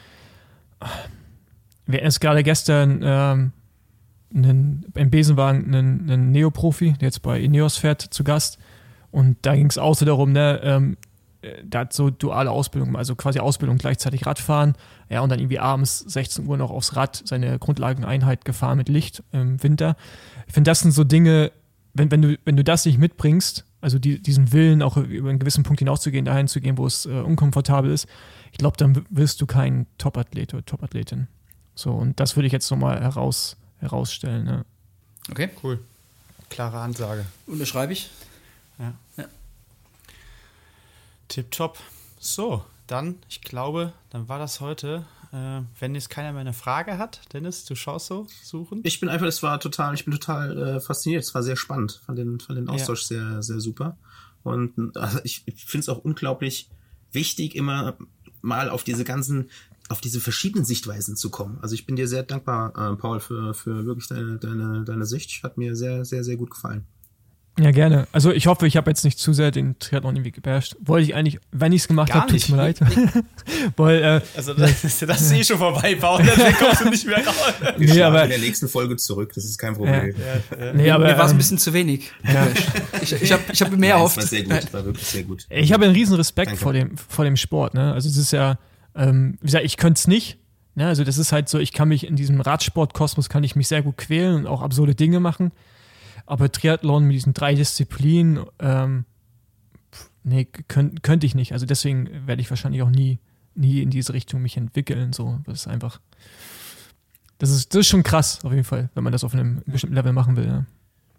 wir hatten jetzt gerade gestern ähm, einen, im Besenwagen einen, einen Neoprofi, der jetzt bei Ineos fährt, zu Gast. Und da ging es auch so darum, ne, ähm, der hat so duale Ausbildung, also quasi Ausbildung gleichzeitig Radfahren, ja, und dann irgendwie abends sechzehn Uhr noch aufs Rad seine Grundlageneinheit gefahren mit Licht im Winter. Ich finde, das sind so Dinge, wenn, wenn, du, wenn du das nicht mitbringst, also die, diesen Willen, auch über einen gewissen Punkt hinauszugehen, dahin zu gehen, wo es äh, unkomfortabel ist, ich glaube, dann wirst du kein Top-Athlet oder Top-Athletin. So, und das würde ich jetzt nochmal heraus, herausstellen. Ne? Okay. Cool. Klare Ansage. Unterschreibe ich. Ja. Ja. Tipptopp. So, dann, ich glaube, dann war das heute. Äh, wenn jetzt keiner mehr eine Frage hat, Dennis, du schaust so, suchen. Ich bin einfach, das war total, ich bin total äh, fasziniert. Es war sehr spannend. Fand den, fand den Austausch ja. sehr, sehr super. Und also ich finde es auch unglaublich wichtig, immer mal auf diese ganzen, auf diese verschiedenen Sichtweisen zu kommen. Also ich bin dir sehr dankbar, äh, Paul, für, für wirklich deine, deine, deine Sicht. Hat mir sehr, sehr, sehr gut gefallen. Ja, gerne. Also ich hoffe, ich habe jetzt nicht zu sehr den Triathlon irgendwie gebasht. Wollte ich eigentlich, wenn ich es gemacht habe, tut's mir leid. Weil, äh, also das, das ist eh schon vorbei, Paul, deswegen kommst du nicht mehr raus. Wir nee, aber in der nächsten Folge zurück, das ist kein Problem. Ja, ja, ja. Nee, aber, mir war es ein ähm, bisschen zu wenig. Ja. Ich, ich habe ich hab mehr Nein, erhofft. das war sehr gut, das war wirklich sehr gut. Ich habe einen riesen Respekt Danke. vor dem, vor dem Sport. Ne? Also es ist ja, ähm, wie gesagt, ich könnte es nicht. Ne? Also das ist halt so, ich kann mich in diesem Radsportkosmos kann ich mich sehr gut quälen und auch absurde Dinge machen. Aber Triathlon mit diesen drei Disziplinen, ähm, nee, könnt, könnte ich nicht. Also deswegen werde ich wahrscheinlich auch nie, nie in diese Richtung mich entwickeln. So, das ist einfach, das ist, das ist schon krass auf jeden Fall, wenn man das auf einem bestimmten Level machen will. Ja.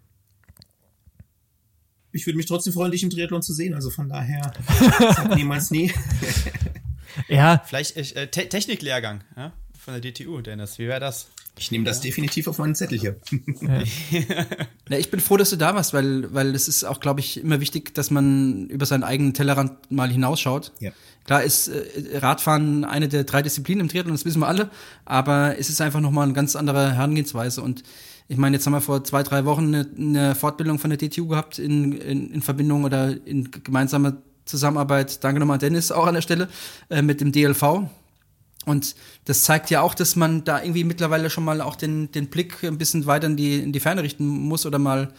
Ich würde mich trotzdem freuen, dich im Triathlon zu sehen. Also von daher, sag niemals nie. Ja, Vielleicht äh, Te- Techniklehrgang, ja, von der D T U, Dennis. Wie wäre das? Ich nehme das definitiv auf meinen Zettel hier. Ja, ich bin froh, dass du da warst, weil, weil es ist auch, glaube ich, immer wichtig, dass man über seinen eigenen Tellerrand mal hinausschaut. Ja. Klar ist äh, Radfahren eine der drei Disziplinen im Triathlon, das wissen wir alle, aber es ist einfach nochmal eine ganz andere Herangehensweise. Und ich meine, jetzt haben wir vor zwei, drei Wochen eine, eine Fortbildung von der D T U gehabt in, in, in Verbindung oder in gemeinsamer Zusammenarbeit, danke nochmal Dennis auch an der Stelle, äh, mit dem D L V. Und das zeigt ja auch, dass man da irgendwie mittlerweile schon mal auch den, den Blick ein bisschen weiter in die, in die Ferne richten muss oder mal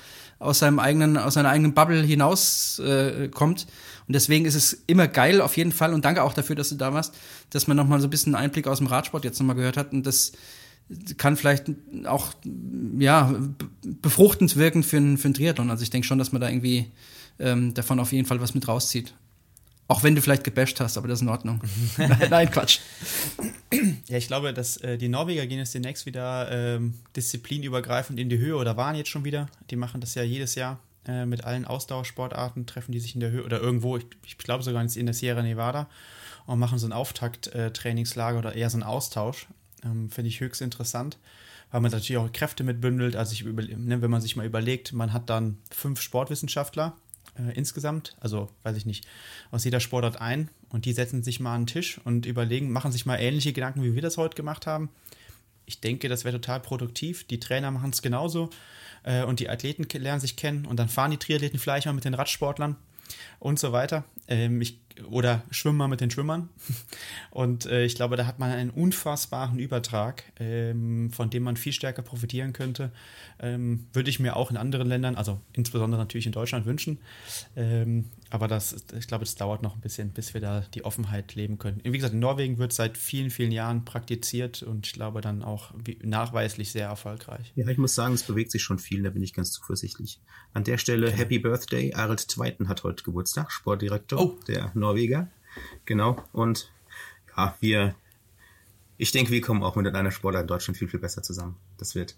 aus seinem eigenen, aus seiner eigenen Bubble hinaus äh, kommt. Und deswegen ist es immer geil, auf jeden Fall. Und danke auch dafür, dass du da warst, dass man nochmal so ein bisschen einen Einblick aus dem Radsport jetzt nochmal gehört hat. Und das kann vielleicht auch, ja, befruchtend wirken für einen für einen Triathlon. Also ich denke schon, dass man da irgendwie ähm, davon auf jeden Fall was mit rauszieht. Auch wenn du vielleicht gebasht hast, aber das ist in Ordnung. Nein, Quatsch. Ja, ich glaube, dass äh, die Norweger gehen jetzt demnächst wieder ähm, disziplinübergreifend in die Höhe oder waren jetzt schon wieder. Die machen das ja jedes Jahr äh, mit allen Ausdauersportarten, treffen die sich in der Höhe oder irgendwo, ich, ich glaube sogar in der Sierra Nevada und machen so ein Auftakt-Trainingslager oder eher so einen Austausch. Ähm, finde ich höchst interessant, weil man natürlich auch Kräfte mitbündelt. Also ich über, ne, wenn man sich mal überlegt, man hat dann fünf Sportwissenschaftler äh, insgesamt, also weiß ich nicht, aus jeder Sportart ein und die setzen sich mal an den Tisch und überlegen, machen sich mal ähnliche Gedanken, wie wir das heute gemacht haben. Ich denke, das wäre total produktiv. Die Trainer machen es genauso äh, und die Athleten ke- lernen sich kennen und dann fahren die Triathleten vielleicht mal mit den Radsportlern und so weiter. Ähm, ich, oder schwimmen mal mit den Schwimmern. Und äh, ich glaube, da hat man einen unfassbaren Übertrag, ähm, von dem man viel stärker profitieren könnte. Ähm, würde ich mir auch in anderen Ländern, also insbesondere natürlich in Deutschland, wünschen. Ähm, aber das, ich glaube, das dauert noch ein bisschen, bis wir da die Offenheit leben können. Wie gesagt, in Norwegen wird seit vielen, vielen Jahren praktiziert und ich glaube dann auch wie, nachweislich sehr erfolgreich. Ja, ich muss sagen, es bewegt sich schon viel, da bin ich ganz zuversichtlich. An der Stelle okay. Happy Birthday, Arild Tveiten hat heute Geburtstag, Sportdirektor oh. der Norweger. Genau, und ja, wir, ich denke, wir kommen auch mit einer Sportart in Deutschland viel, viel besser zusammen. Das wird.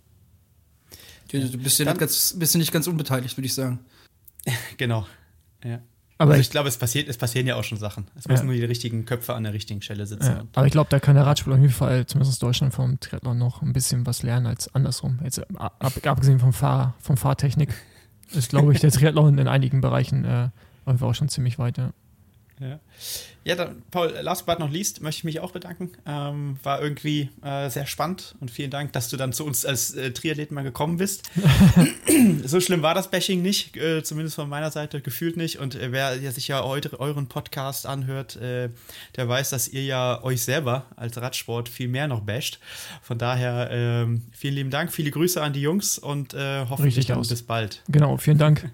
Du, du bist ja nicht ganz, bist ja nicht ganz unbeteiligt, würde ich sagen. Genau, ja. Aber also ich, ich glaube, es passiert, es passieren ja auch schon Sachen. Es müssen ja. nur die richtigen Köpfe an der richtigen Stelle sitzen. Ja. Aber ich glaube, da kann der Radsport auf jeden Fall, zumindest in Deutschland, vom Triathlon noch ein bisschen was lernen als andersrum. Jetzt ab, abgesehen vom, Fahr, vom Fahrtechnik ist, glaube ich, der Triathlon in einigen Bereichen äh, auch schon ziemlich weit. Ja. Ja, ja dann, Paul, last but not least möchte ich mich auch bedanken. Ähm, war irgendwie äh, sehr spannend und vielen Dank, dass du dann zu uns als äh, Triathlet mal gekommen bist. So schlimm war das Bashing nicht, äh, zumindest von meiner Seite gefühlt nicht. Und äh, wer ja sich ja heute, euren Podcast anhört, äh, der weiß, dass ihr ja euch selber als Radsport viel mehr noch basht. Von daher äh, vielen lieben Dank, viele Grüße an die Jungs und äh, hoffentlich dann bis bald. Genau, vielen Dank.